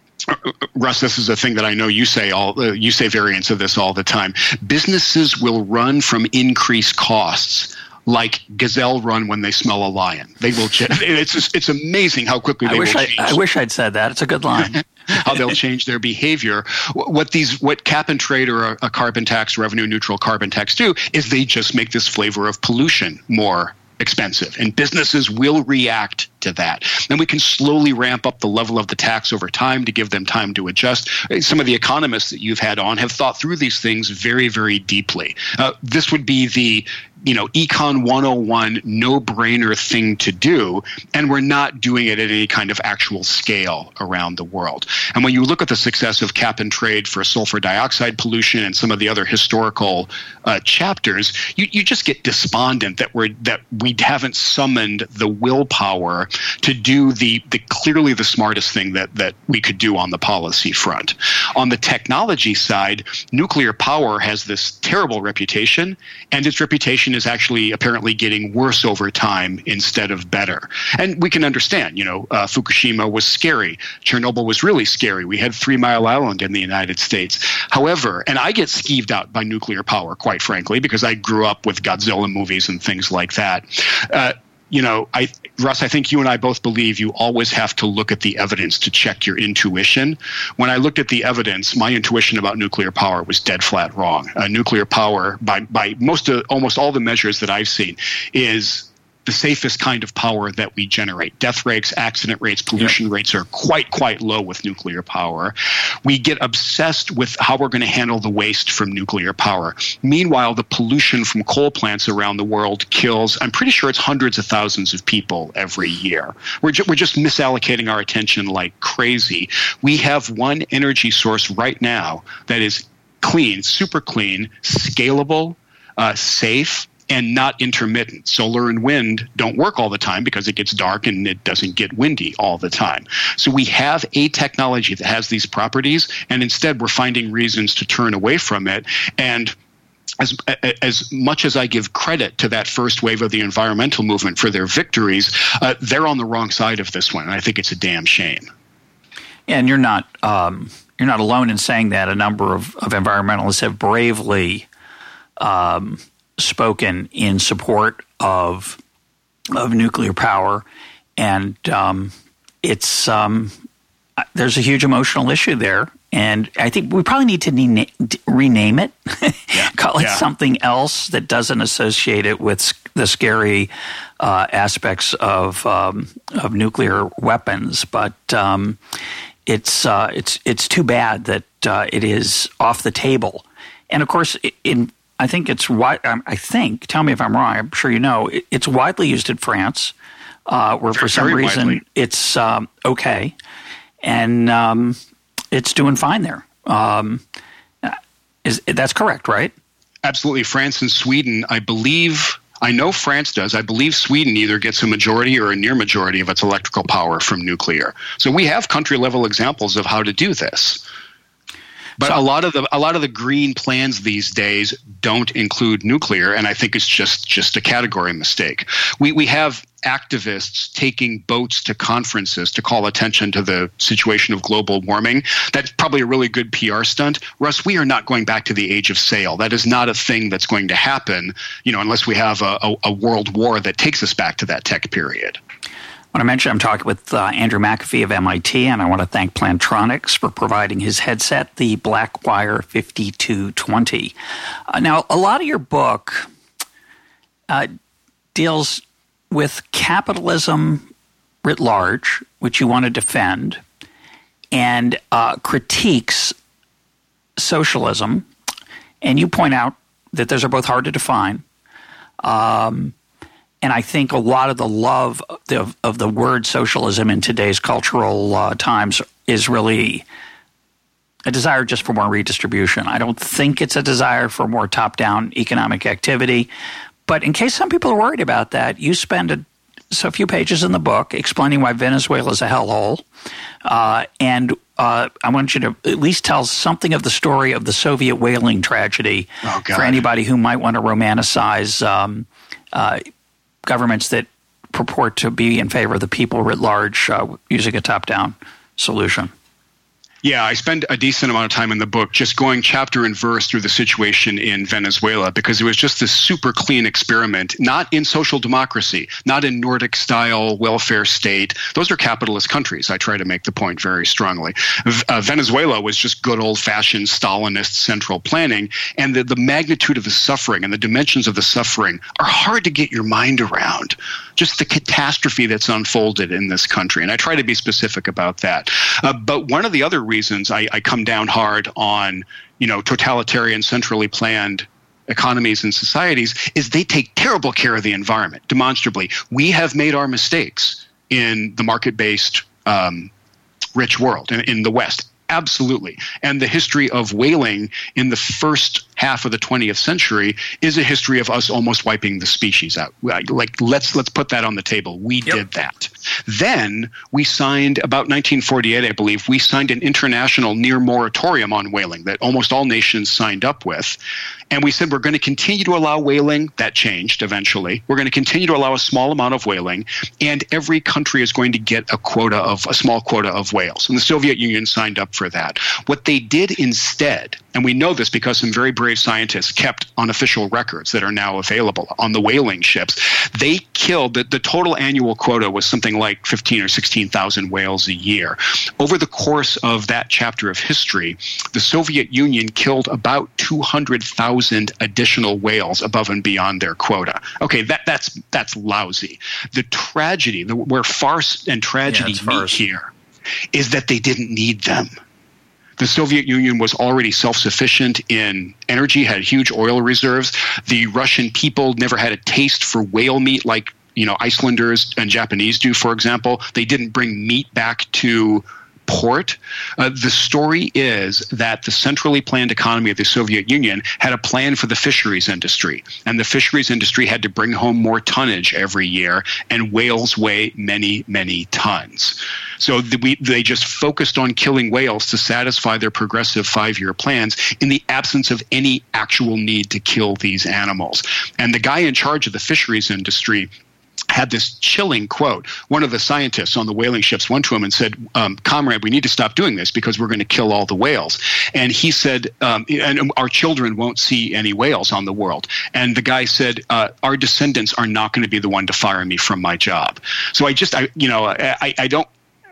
Russ, this is a thing that I know you say all uh, you say variants of this all the time. Businesses will run from increased costs like gazelle run when they smell a lion. They will. Ch- it's just, it's amazing how quickly they I wish will I, change. I wish I'd said that. It's a good line. How they'll change their behavior. What these, what cap and trade or a, a carbon tax, revenue neutral carbon tax do is they just make this flavor of pollution more expensive, and businesses will react to that. Then we can slowly ramp up the level of the tax over time to give them time to adjust. Some of the economists that you've had on have thought through these things very, very deeply. Uh, this would be the you know, Econ one oh one no-brainer thing to do, and we're not doing it at any kind of actual scale around the world. And when you look at the success of cap and trade for sulfur dioxide pollution and some of the other historical uh, chapters, you, you just get despondent that we're that we haven't summoned the willpower to do the the clearly the smartest thing that that we could do on the policy front. On the technology side, nuclear power has this terrible reputation, and its reputation is actually apparently getting worse over time instead of better. And we can understand, you know, uh, Fukushima was scary. Chernobyl was really scary. We had Three Mile Island in the United States. However, and I get skeeved out by nuclear power, quite frankly, because I grew up with Godzilla movies and things like that. Uh, you know, I Russ, I think you and I both believe you always have to look at the evidence to check your intuition. When I looked at the evidence, my intuition about nuclear power was dead flat wrong. Uh, nuclear power, by by most of, almost all the measures that I've seen, is the safest kind of power that we generate. Death rates, accident rates, pollution yep. rates are quite, quite low with nuclear power. We get obsessed with how we're going to handle the waste from nuclear power. Meanwhile, the pollution from coal plants around the world kills, I'm pretty sure it's hundreds of thousands of people every year. We're, ju- we're just misallocating our attention like crazy. We have one energy source right now that is clean, super clean, scalable, uh, safe, and not intermittent. Solar and wind don't work all the time because it gets dark and it doesn't get windy all the time. So we have a technology that has these properties, and instead we're finding reasons to turn away from it. And as as much as I give credit to that first wave of the environmental movement for their victories, uh, they're on the wrong side of this one, and I think it's a damn shame. And you're not um, you're not alone in saying that. A number of, of environmentalists have bravely um, spoken in support of of nuclear power, and um, it's um, there's a huge emotional issue there, and I think we probably need to ne- rename it, yeah. call it yeah. something else that doesn't associate it with the scary uh, aspects of um, of nuclear weapons. But um, it's uh, it's it's too bad that uh, it is off the table, and of course in. I think it's wide. I think. Tell me if I'm wrong. I'm sure you know. It's widely used in France, uh, where for some Very reason widely. it's um, okay, and um, it's doing fine there. Um, is that's correct, right? Absolutely. France and Sweden, I believe. I know France does. I believe Sweden either gets a majority or a near majority of its electrical power from nuclear. So we have country level examples of how to do this. But so, a lot of the a lot of the green plans these days don't include nuclear, and I think it's just just a category mistake. We we have activists taking boats to conferences to call attention to the situation of global warming. That's probably a really good P R stunt. Russ, we are not going back to the age of sail. That is not a thing that's going to happen, you know, unless we have a, a, a world war that takes us back to that tech period. I want to mention I'm talking with uh, Andrew McAfee of M I T, and I want to thank Plantronics for providing his headset, the Blackwire fifty-two twenty. Uh, now, a lot of your book uh, deals with capitalism writ large, which you want to defend, and uh, critiques socialism. And you point out that those are both hard to define. Um And I think a lot of the love of the, of the word socialism in today's cultural uh, times is really a desire just for more redistribution. I don't think it's a desire for more top-down economic activity. But in case some people are worried about that, you spend a, so a few pages in the book explaining why Venezuela is a hellhole. Uh, and uh, I want you to at least tell something of the story of the Soviet whaling tragedy oh, for anybody who might want to romanticize um, uh governments that purport to be in favor of the people writ large uh, using a top-down solution. Yeah, I spend a decent amount of time in the book just going chapter and verse through the situation in Venezuela because it was just this super clean experiment, not in social democracy, not in Nordic-style welfare state. Those are capitalist countries. I try to make the point very strongly. Uh, Venezuela was just good old-fashioned Stalinist central planning, and the, the magnitude of the suffering and the dimensions of the suffering are hard to get your mind around. Just the catastrophe that's unfolded in this country, and I try to be specific about that. Uh, but one of the other reasons I, I come down hard on, you know, totalitarian, centrally planned economies and societies is they take terrible care of the environment, demonstrably. We have made our mistakes in the market-based um, rich world, in, in the West. Absolutely. And the history of whaling in the first half of the twentieth century is a history of us almost wiping the species out. Like, let's let's put that on the table. We yep. did that. Then we signed, about nineteen forty-eight, I believe, we signed an international near moratorium on whaling that almost all nations signed up with. And we said we're going to continue to allow whaling. That changed eventually. We're going to continue to allow a small amount of whaling, and every country is going to get a quota of a small quota of whales. And the Soviet Union signed up for for that. What they did instead, and we know this because some very brave scientists kept unofficial records that are now available on the whaling ships, they killed, the, the total annual quota was something like fifteen or sixteen thousand whales a year. Over the course of that chapter of history, the Soviet Union killed about two hundred thousand additional whales above and beyond their quota. Okay, that, that's that's lousy. The tragedy, the, where farce and tragedy yeah, meet here, is that they didn't need them. The Soviet Union was already self-sufficient in energy, had huge oil reserves. The Russian people never had a taste for whale meat like, you know, Icelanders and Japanese do, for example. They didn't bring meat back to port. Uh, the story is that the centrally planned economy of the Soviet Union had a plan for the fisheries industry, and the fisheries industry had to bring home more tonnage every year, and whales weigh many, many tons. So the, we, they just focused on killing whales to satisfy their progressive five-year plans in the absence of any actual need to kill these animals. And the guy in charge of the fisheries industry had this chilling quote. One of the scientists on the whaling ships went to him and said, um, comrade, we need to stop doing this because we're going to kill all the whales. And he said, um, and our children won't see any whales on the world. And the guy said, uh, our descendants are not going to be the one to fire me from my job. So I just, I, you know, I, I don't,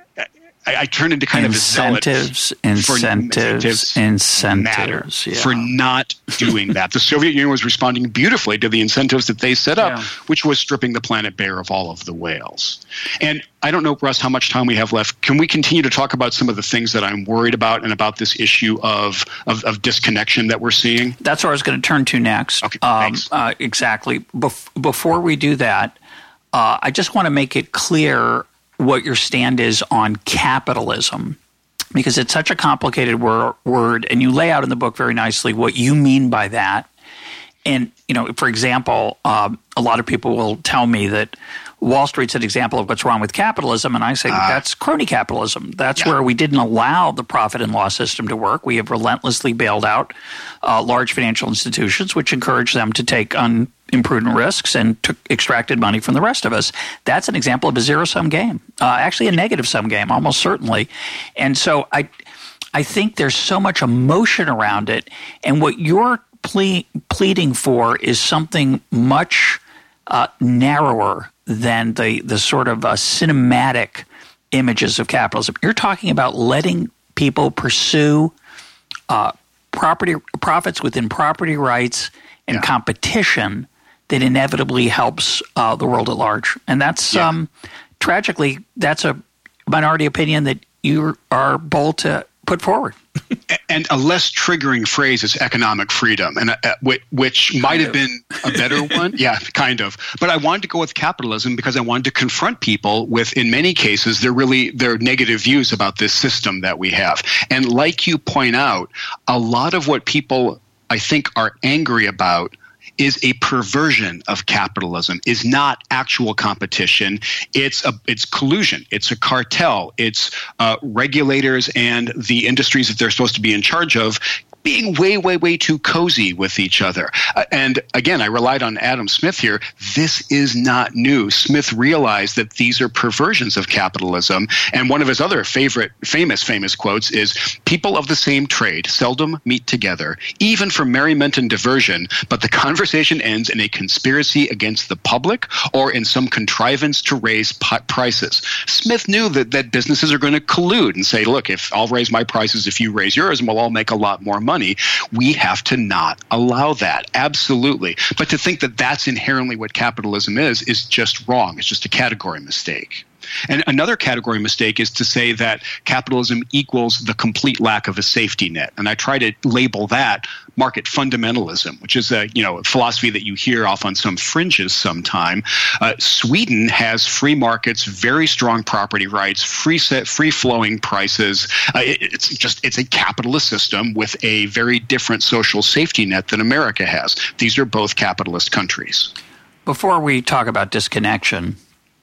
I, I turn into kind incentives, of a zealot incentives, for incentives, incentives yeah. for not doing that. The Soviet Union was responding beautifully to the incentives that they set up, yeah. which was stripping the planet bare of all of the whales. And I don't know, Russ, how much time we have left. Can we continue to talk about some of the things that I'm worried about and about this issue of of, of disconnection that we're seeing? That's what I was going to turn to next. Okay, um, thanks. Uh, exactly. Bef- before we do that, uh, I just want to make it clear what your stand is on capitalism, because it's such a complicated wor- word, and you lay out in the book very nicely what you mean by that. And, you know, for example, um, a lot of people will tell me that Wall Street's an example of what's wrong with capitalism, and I say uh, that's crony capitalism. That's yeah. where we didn't allow the profit and loss system to work. We have relentlessly bailed out uh, large financial institutions, which encourage them to take un- imprudent risks and took, extracted money from the rest of us. That's an example of a zero-sum game, uh, actually a negative-sum game, almost certainly. And so I, I think there's so much emotion around it, and what you're ple- pleading for is something much uh, narrower than the the sort of uh, cinematic images of capitalism. You're talking about letting people pursue uh, property profits within property rights and yeah. competition that inevitably helps uh, the world at large. And that's yeah. um, tragically, that's a minority opinion that you are bold to put forward. And a less triggering phrase is economic freedom, and uh, which might have been a better one. Yeah, kind of. But I wanted to go with capitalism because I wanted to confront people with, in many cases, they're really their negative views about this system that we have. And like you point out, a lot of what people, I think, are angry about is a perversion of capitalism, is not actual competition. It's a it's collusion. It's a cartel. It's uh, regulators and the industries that they're supposed to be in charge of being way, way, way too cozy with each other. Uh, and again, I relied on Adam Smith here. This is not new. Smith realized that these are perversions of capitalism. And one of his other favorite, famous, famous quotes is, people of the same trade seldom meet together, even for merriment and diversion, but the conversation ends in a conspiracy against the public or in some contrivance to raise p- prices. Smith knew that, that businesses are going to collude and say, look, if I'll raise my prices, if you raise yours, and we'll all make a lot more money. Money, we have to not allow that. Absolutely. But to think that that's inherently what capitalism is, is just wrong. It's just a category mistake. And another category mistake is to say that capitalism equals the complete lack of a safety net. And I try to label that market fundamentalism, which is a you know a philosophy that you hear off on some fringes sometime. Uh, Sweden has free markets, very strong property rights, free set, free flowing prices. Uh, it, it's just it's a capitalist system with a very different social safety net than America has. These are both capitalist countries. Before we talk about disconnection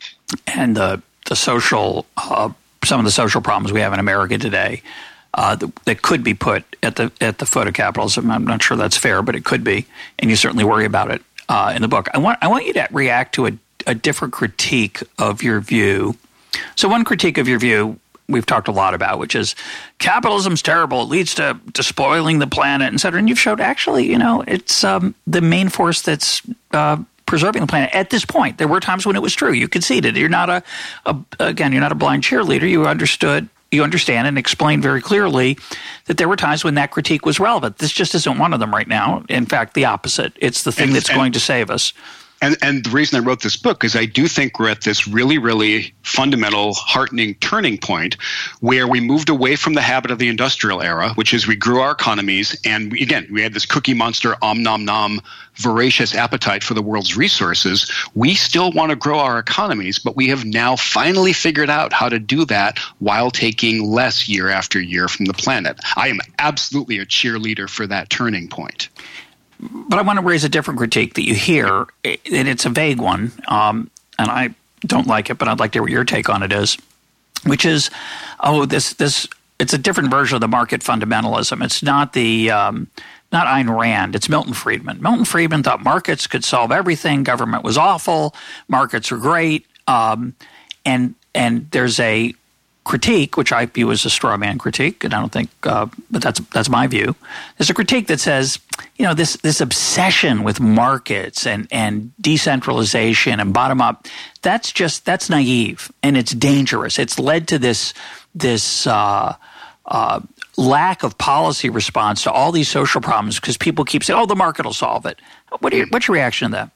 and the the social, uh, some of the social problems we have in America today uh, that, that could be put at the at the foot of capitalism. I'm not sure that's fair, but it could be, and you certainly worry about it uh, in the book. I want I want you to react to a, a different critique of your view. So one critique of your view we've talked a lot about, which is capitalism's terrible. It leads to, to spoiling the planet, et cetera. And you've showed actually, you know, it's um, the main force that's uh, preserving the planet at this point. There were times when it was true. You conceded. You're not a, a again, you're not a blind cheerleader. You understood. You understand and explain very clearly that there were times when that critique was relevant. This just isn't one of them right now. In fact, the opposite. It's the thing and, that's and, going to save us. And, and the reason I wrote this book is I do think we're at this really, really fundamental, heartening turning point where we moved away from the habit of the industrial era, which is we grew our economies. And we, again, we had this cookie monster, om nom nom, voracious appetite for the world's resources. We still want to grow our economies, but we have now finally figured out how to do that while taking less year after year from the planet. I am absolutely a cheerleader for that turning point. But I want to raise a different critique that you hear, and it's a vague one, um, and I don't like it, but I'd like to hear what your take on it is, which is, oh, this this it's a different version of the market fundamentalism. It's not the um, not Ayn Rand, it's Milton Friedman. Milton Friedman thought markets could solve everything. Government was awful. Markets are great, um, and and there's a critique, which I view as a straw man critique, and I don't think, uh, but that's that's my view. There's a critique that says, you know, this this obsession with markets and and decentralization and bottom up, that's just that's naive and it's dangerous. It's led to this this uh, uh, lack of policy response to all these social problems because people keep saying, "Oh, the market will solve it." What are your, what's your reaction to that?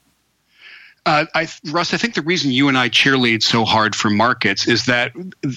Uh, I, Russ, I think the reason you and I cheerlead so hard for markets is that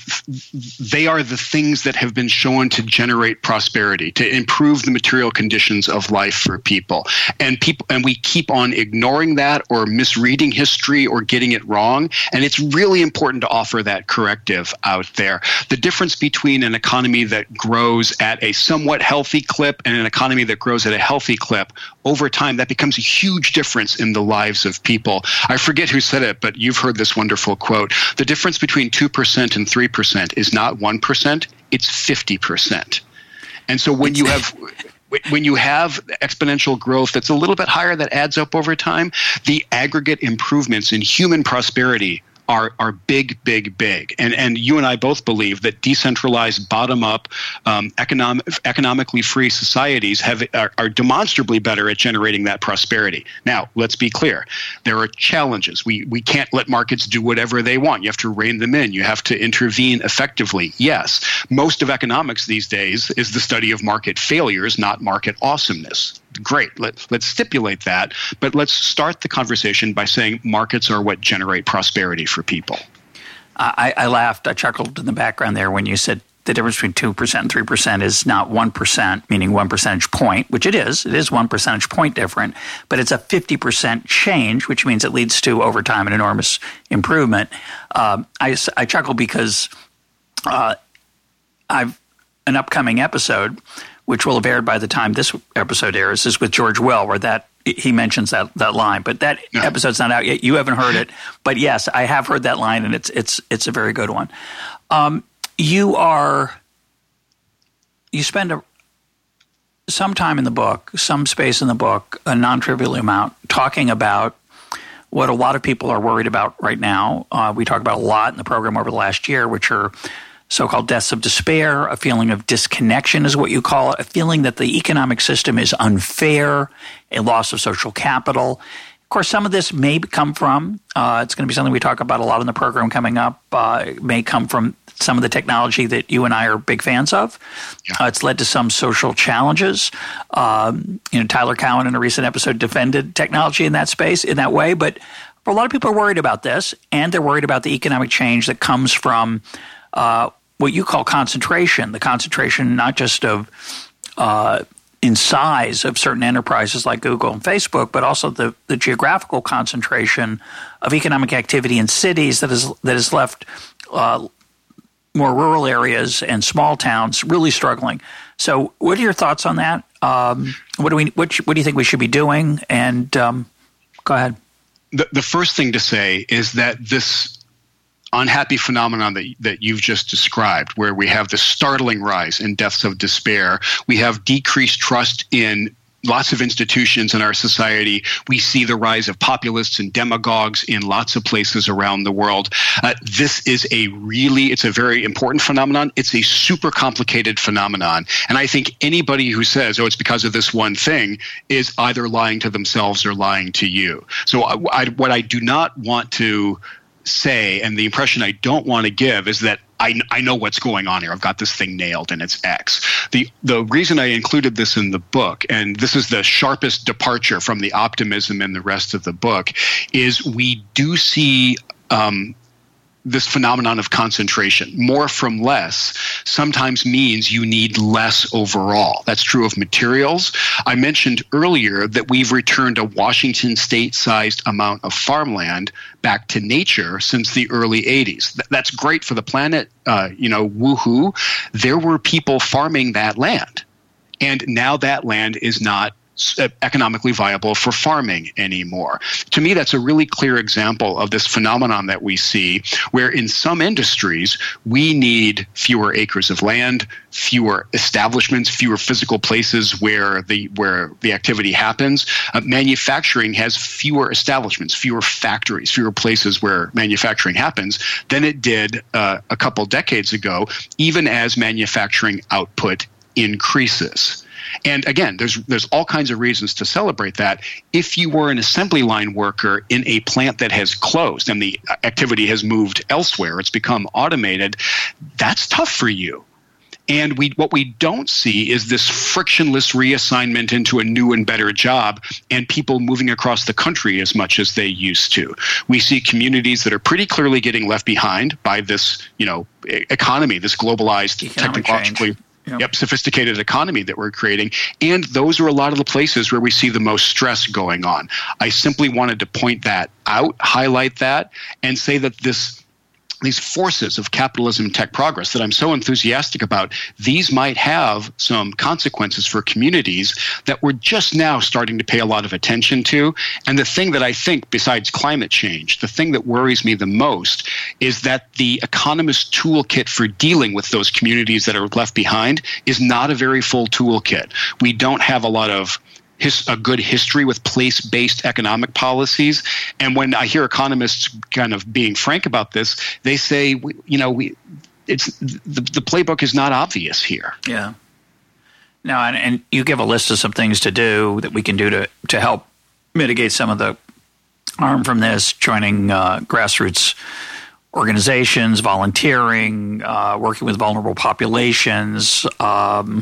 they are the things that have been shown to generate prosperity, to improve the material conditions of life for people. And people, and we keep on ignoring that or misreading history or getting it wrong. And it's really important to offer that corrective out there. The difference between an economy that grows at a somewhat healthy clip and an economy that grows at a healthy clip, over time, that becomes a huge difference in the lives of people. I forget who said it, but you've heard this wonderful quote. The difference between two percent and three percent is not one percent, it's fifty percent. And so when you have when you have exponential growth that's a little bit higher that adds up over time, the aggregate improvements in human prosperity are are big, big, big. And and you and I both believe that decentralized, bottom-up, um, economic, economically free societies have are, are demonstrably better at generating that prosperity. Now, let's be clear. There are challenges. We we can't let markets do whatever they want. You have to rein them in. You have to intervene effectively. Yes, most of economics these days is the study of market failures, not market awesomeness. Great. Let, let's stipulate that, but let's start the conversation by saying markets are what generate prosperity for people. I, I laughed. I chuckled in the background there when you said the difference between two percent and three percent is not one percent, meaning one percentage point, which it is. It is one percentage point different, but it's a fifty percent change, which means it leads to, over time, an enormous improvement. Um, I, I chuckle because uh, I've an upcoming episode which will have aired by the time this episode airs, is with George Will, where that he mentions that that line. But that yeah. episode's not out yet. You haven't heard it, but yes, I have heard that line, and it's it's it's a very good one. Um, you are you spend a, some time in the book, some space in the book, a non-trivial amount, talking about what a lot of people are worried about right now. Uh, we talked about a lot in the program over the last year, which are so-called deaths of despair, a feeling of disconnection is what you call it, a feeling that the economic system is unfair, a loss of social capital. Of course, some of this may come from, uh, it's going to be something we talk about a lot in the program coming up, uh, it may come from some of the technology that you and I are big fans of. Yeah. Uh, it's led to some social challenges. Um, you know, Tyler Cowen in a recent episode defended technology in that space, in that way, but a lot of people are worried about this, and they're worried about the economic change that comes from uh, what you call concentration, the concentration not just of uh, in size of certain enterprises like Google and Facebook, but also the, the geographical concentration of economic activity in cities that is that has left uh, more rural areas and small towns really struggling. So, what are your thoughts on that? Um, what do we what, what do you think we should be doing? And um, go ahead. The the first thing to say is that this unhappy phenomenon that that you've just described, where we have the startling rise in deaths of despair, we have decreased trust in lots of institutions in our society. We see the rise of populists and demagogues in lots of places around the world. Uh, this is a really, it's a very important phenomenon. It's a super complicated phenomenon. And I think anybody who says, oh, it's because of this one thing is either lying to themselves or lying to you. So I, I, what I do not want to say, and the impression I don't want to give, is that I, I know what's going on here. I've got this thing nailed and it's X. The the reason I included this in the book, and this is the sharpest departure from the optimism in the rest of the book, is we do see um, this phenomenon of concentration. More from less sometimes means you need less overall. That's true of materials. I mentioned earlier that we've returned a Washington state-sized amount of farmland back to nature since the early eighties. Th- that's great for the planet, uh, you know, woohoo. There were people farming that land, and now that land is not economically viable for farming anymore. To me, that's a really clear example of this phenomenon that we see, where in some industries, we need fewer acres of land, fewer establishments, fewer physical places where the where the activity happens. Uh, manufacturing has fewer establishments, fewer factories, fewer places where manufacturing happens than it did uh, a couple decades ago, even as manufacturing output increases. And again, there's there's all kinds of reasons to celebrate that. If you were an assembly line worker in a plant that has closed and the activity has moved elsewhere, it's become automated, that's tough for you. And we what we don't see is this frictionless reassignment into a new and better job and people moving across the country as much as they used to. We see communities that are pretty clearly getting left behind by this, you know, economy, this globalized, economic technologically change. Yep. Yep, sophisticated economy that we're creating. And those are a lot of the places where we see the most stress going on. I simply wanted to point that out, highlight that, and say that this these forces of capitalism and tech progress that I'm so enthusiastic about, these might have some consequences for communities that we're just now starting to pay a lot of attention to. And the thing that I think, besides climate change, the thing that worries me the most is that the economist toolkit for dealing with those communities that are left behind is not a very full toolkit. We don't have a lot of His, a good history with place-based economic policies. And when I hear economists kind of being frank about this, they say, we, you know, we it's the, the playbook is not obvious here. Yeah. No, and, and you give a list of some things to do that we can do to, to help mitigate some of the harm from this, joining uh, grassroots organizations, volunteering, uh, working with vulnerable populations. Um,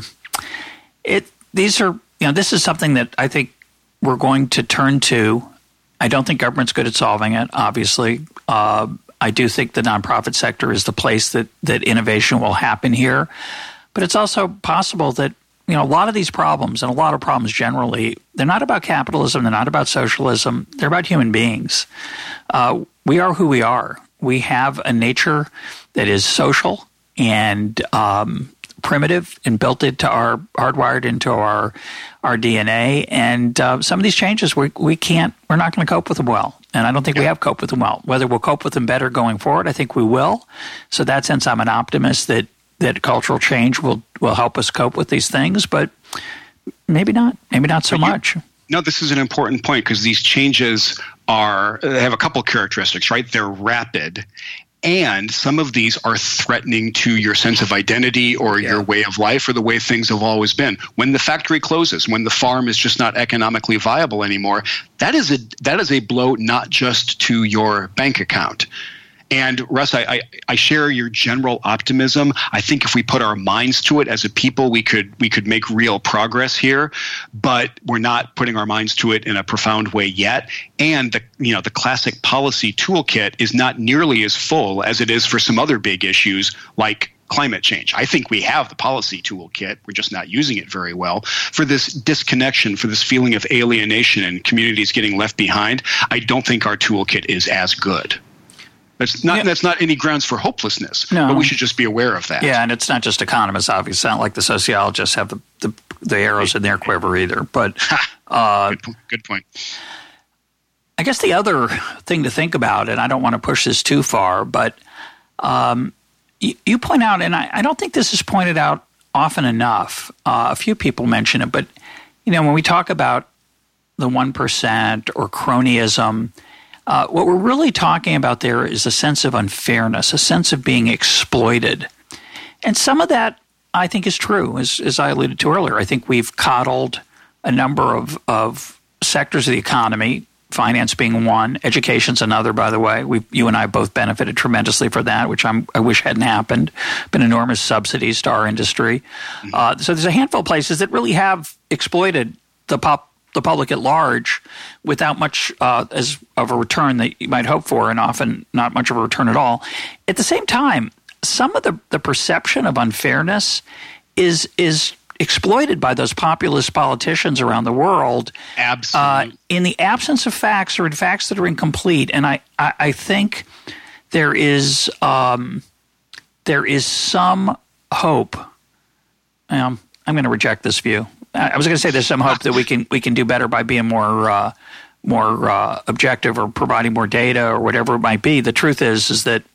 it These are You know, this is something that I think we're going to turn to. I don't think government's good at solving it, obviously. Uh, I do think the nonprofit sector is the place that, that innovation will happen here. But it's also possible that, you know, a lot of these problems, and a lot of problems generally, they're not about capitalism, they're not about socialism, they're about human beings. Uh, we are who we are. We have a nature that is social and um primitive and built into our hardwired into our our D N A, and uh, some of these changes we we can't we're not going to cope with them well, and I don't think yeah. we have coped with them well. Whether we'll cope with them better going forward, I think we will. So in that sense, I'm an optimist that that cultural change will will help us cope with these things, but maybe not, maybe not so but you, much. No, this is an important point because these changes are they have a couple characteristics, right? They're rapid. And some of these are threatening to your sense of identity or yeah. your way of life or the way things have always been. When the factory closes, when the farm is just not economically viable anymore, that is a that is a blow not just to your bank account. And Russ, I, I, I share your general optimism. I think if we put our minds to it as a people, we could we could make real progress here. But we're not putting our minds to it in a profound way yet. And the you know the classic policy toolkit is not nearly as full as it is for some other big issues like climate change. I think we have the policy toolkit. We're just not using it very well. For this disconnection, for this feeling of alienation and communities getting left behind, I don't think our toolkit is as good. That's not, yeah. that's not any grounds for hopelessness, no. but we should just be aware of that. Yeah, and it's not just economists, obviously. It's not like the sociologists have the, the, the arrows in their quiver either. But uh, good, good point. I guess the other thing to think about, and I don't want to push this too far, but um, you, you point out, and I, I don't think this is pointed out often enough, uh, a few people mention it, but you know, when we talk about the one percent or cronyism, uh, what we're really talking about there is a sense of unfairness, a sense of being exploited. And some of that, I think, is true, as, as I alluded to earlier. I think we've coddled a number of, of sectors of the economy, finance being one, education's another, by the way. We, you and I both benefited tremendously for that, which I'm, I wish hadn't happened. Been enormous subsidies to our industry. Uh, so there's a handful of places that really have exploited the pop, the public at large without much uh, as of a return that you might hope for, and often not much of a return at all. At the same time, some of the, the perception of unfairness is is exploited by those populist politicians around the world. Absolutely. Uh, in the absence of facts or in facts that are incomplete. And I, I, I think there is um, there is some hope. Um, I'm going to reject this view. I was going to say there's some hope that we can we can do better by being more uh, more uh, objective or providing more data or whatever it might be. The truth is is that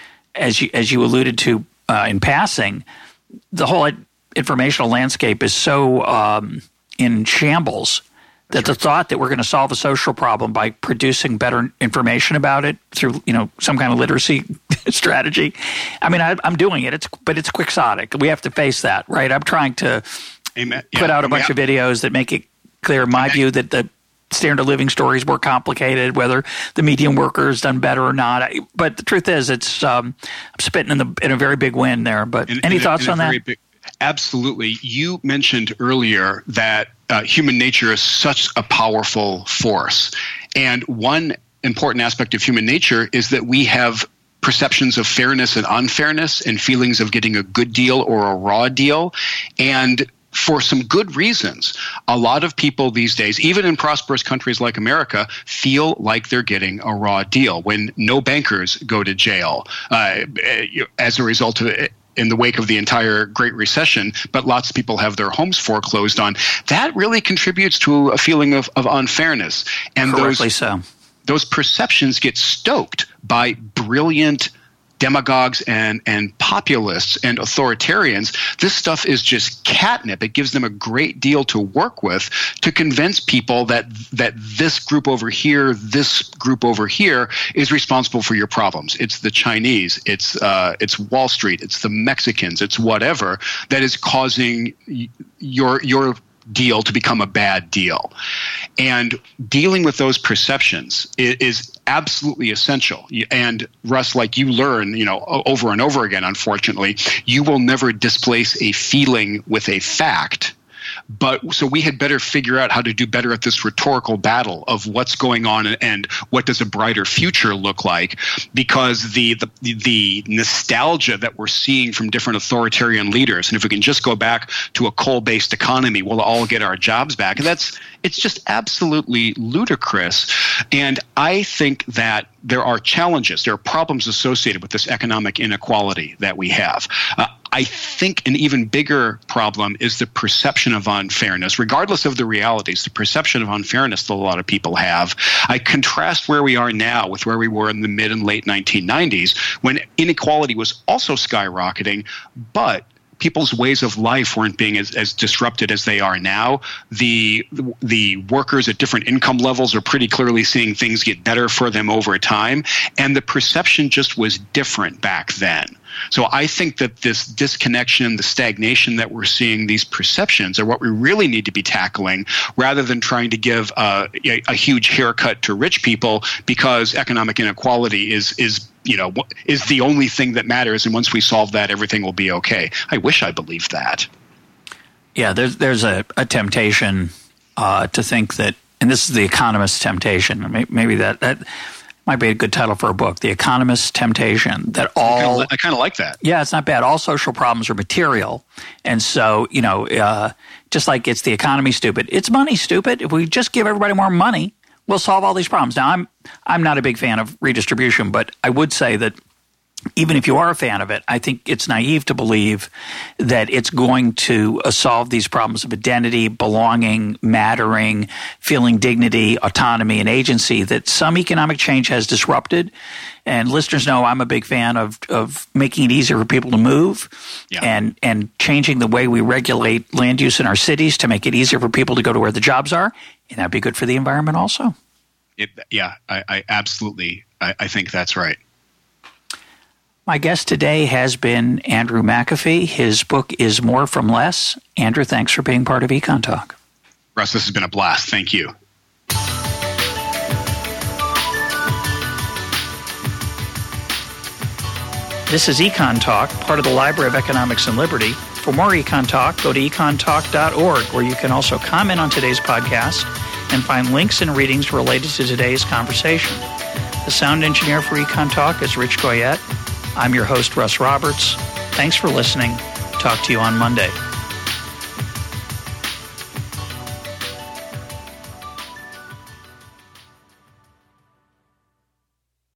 as you as you alluded to uh, in passing, the whole informational landscape is so um, in shambles that the thought that we're going to solve a social problem by producing better information about it through, you know, some kind of literacy strategy. I mean, I, I'm doing it. It's but it's quixotic. We have to face that, right? I'm trying to Amen. put yeah. out a bunch yeah. of videos that make it clear, in my Amen. view, that the standard of living story is more complicated, whether the median worker has done better or not. But the truth is, it's um, I'm spitting in the in a very big win there. But in, any in thoughts a, on that? Big, absolutely. You mentioned earlier that uh, human nature is such a powerful force, and one important aspect of human nature is that we have perceptions of fairness and unfairness, and feelings of getting a good deal or a raw deal, and for some good reasons, a lot of people these days, even in prosperous countries like America, feel like they're getting a raw deal when no bankers go to jail uh, as a result of it in the wake of the entire Great Recession, but lots of people have their homes foreclosed on. That really contributes to a feeling of, of unfairness. And Correctly those, so. those perceptions get stoked by brilliant demagogues and, and populists and authoritarians. This stuff is just catnip. It gives them a great deal to work with to convince people that that this group over here, this group over here is responsible for your problems. It's the Chinese, it's uh, it's Wall Street, it's the Mexicans, it's whatever that is causing your your deal to become a bad deal. And dealing with those perceptions is, is absolutely essential. And Russ, like you learn, you know, over and over again, unfortunately, you will never displace a feeling with a fact. But so we had better figure out how to do better at this rhetorical battle of what's going on and what does a brighter future look like, because the, the the nostalgia that we're seeing from different authoritarian leaders, and if we can just go back to a coal-based economy, we'll all get our jobs back. And that's it's just absolutely ludicrous. And I think that there are challenges, there are problems associated with this economic inequality that we have. Uh, I think an even bigger problem is the perception of unfairness, regardless of the realities, the perception of unfairness that a lot of people have. I contrast where we are now with where we were in the mid and late nineteen nineties, when inequality was also skyrocketing, but people's ways of life weren't being as, as disrupted as they are now. The the workers at different income levels are pretty clearly seeing things get better for them over time, and the perception just was different back then. So I think that this disconnection, the stagnation that we're seeing, these perceptions are what we really need to be tackling, rather than trying to give a, a, a huge haircut to rich people because economic inequality is is you know is the only thing that matters, and once we solve that, everything will be okay. I wish I believed that. Yeah, there's there's a, a temptation uh, to think that, and this is the economist's temptation. Maybe that that. might be a good title for a book, The Economist's Temptation, that all... I kind of like that. Yeah, it's not bad. All social problems are material. And so, you know, uh, just like it's the economy stupid, it's money stupid. If we just give everybody more money, we'll solve all these problems. Now, I'm I'm not a big fan of redistribution, but I would say that even if you are a fan of it, I think it's naive to believe that it's going to uh, solve these problems of identity, belonging, mattering, feeling dignity, autonomy, and agency that some economic change has disrupted. And listeners know I'm a big fan of, of making it easier for people to move yeah. and, and changing the way we regulate land use in our cities to make it easier for people to go to where the jobs are. And that'd be good for the environment also. It, yeah, I, I absolutely, I, I think that's right. My guest today has been Andrew McAfee. His book is More from Less. Andrew, thanks for being part of Econ Talk. Russ, this has been a blast. Thank you. This is Econ Talk, part of the Library of Economics and Liberty. For more Econ Talk, go to econ talk dot org, where you can also comment on today's podcast and find links and readings related to today's conversation. The sound engineer for Econ Talk is Rich Goyette. I'm your host, Russ Roberts. Thanks for listening. Talk to you on Monday.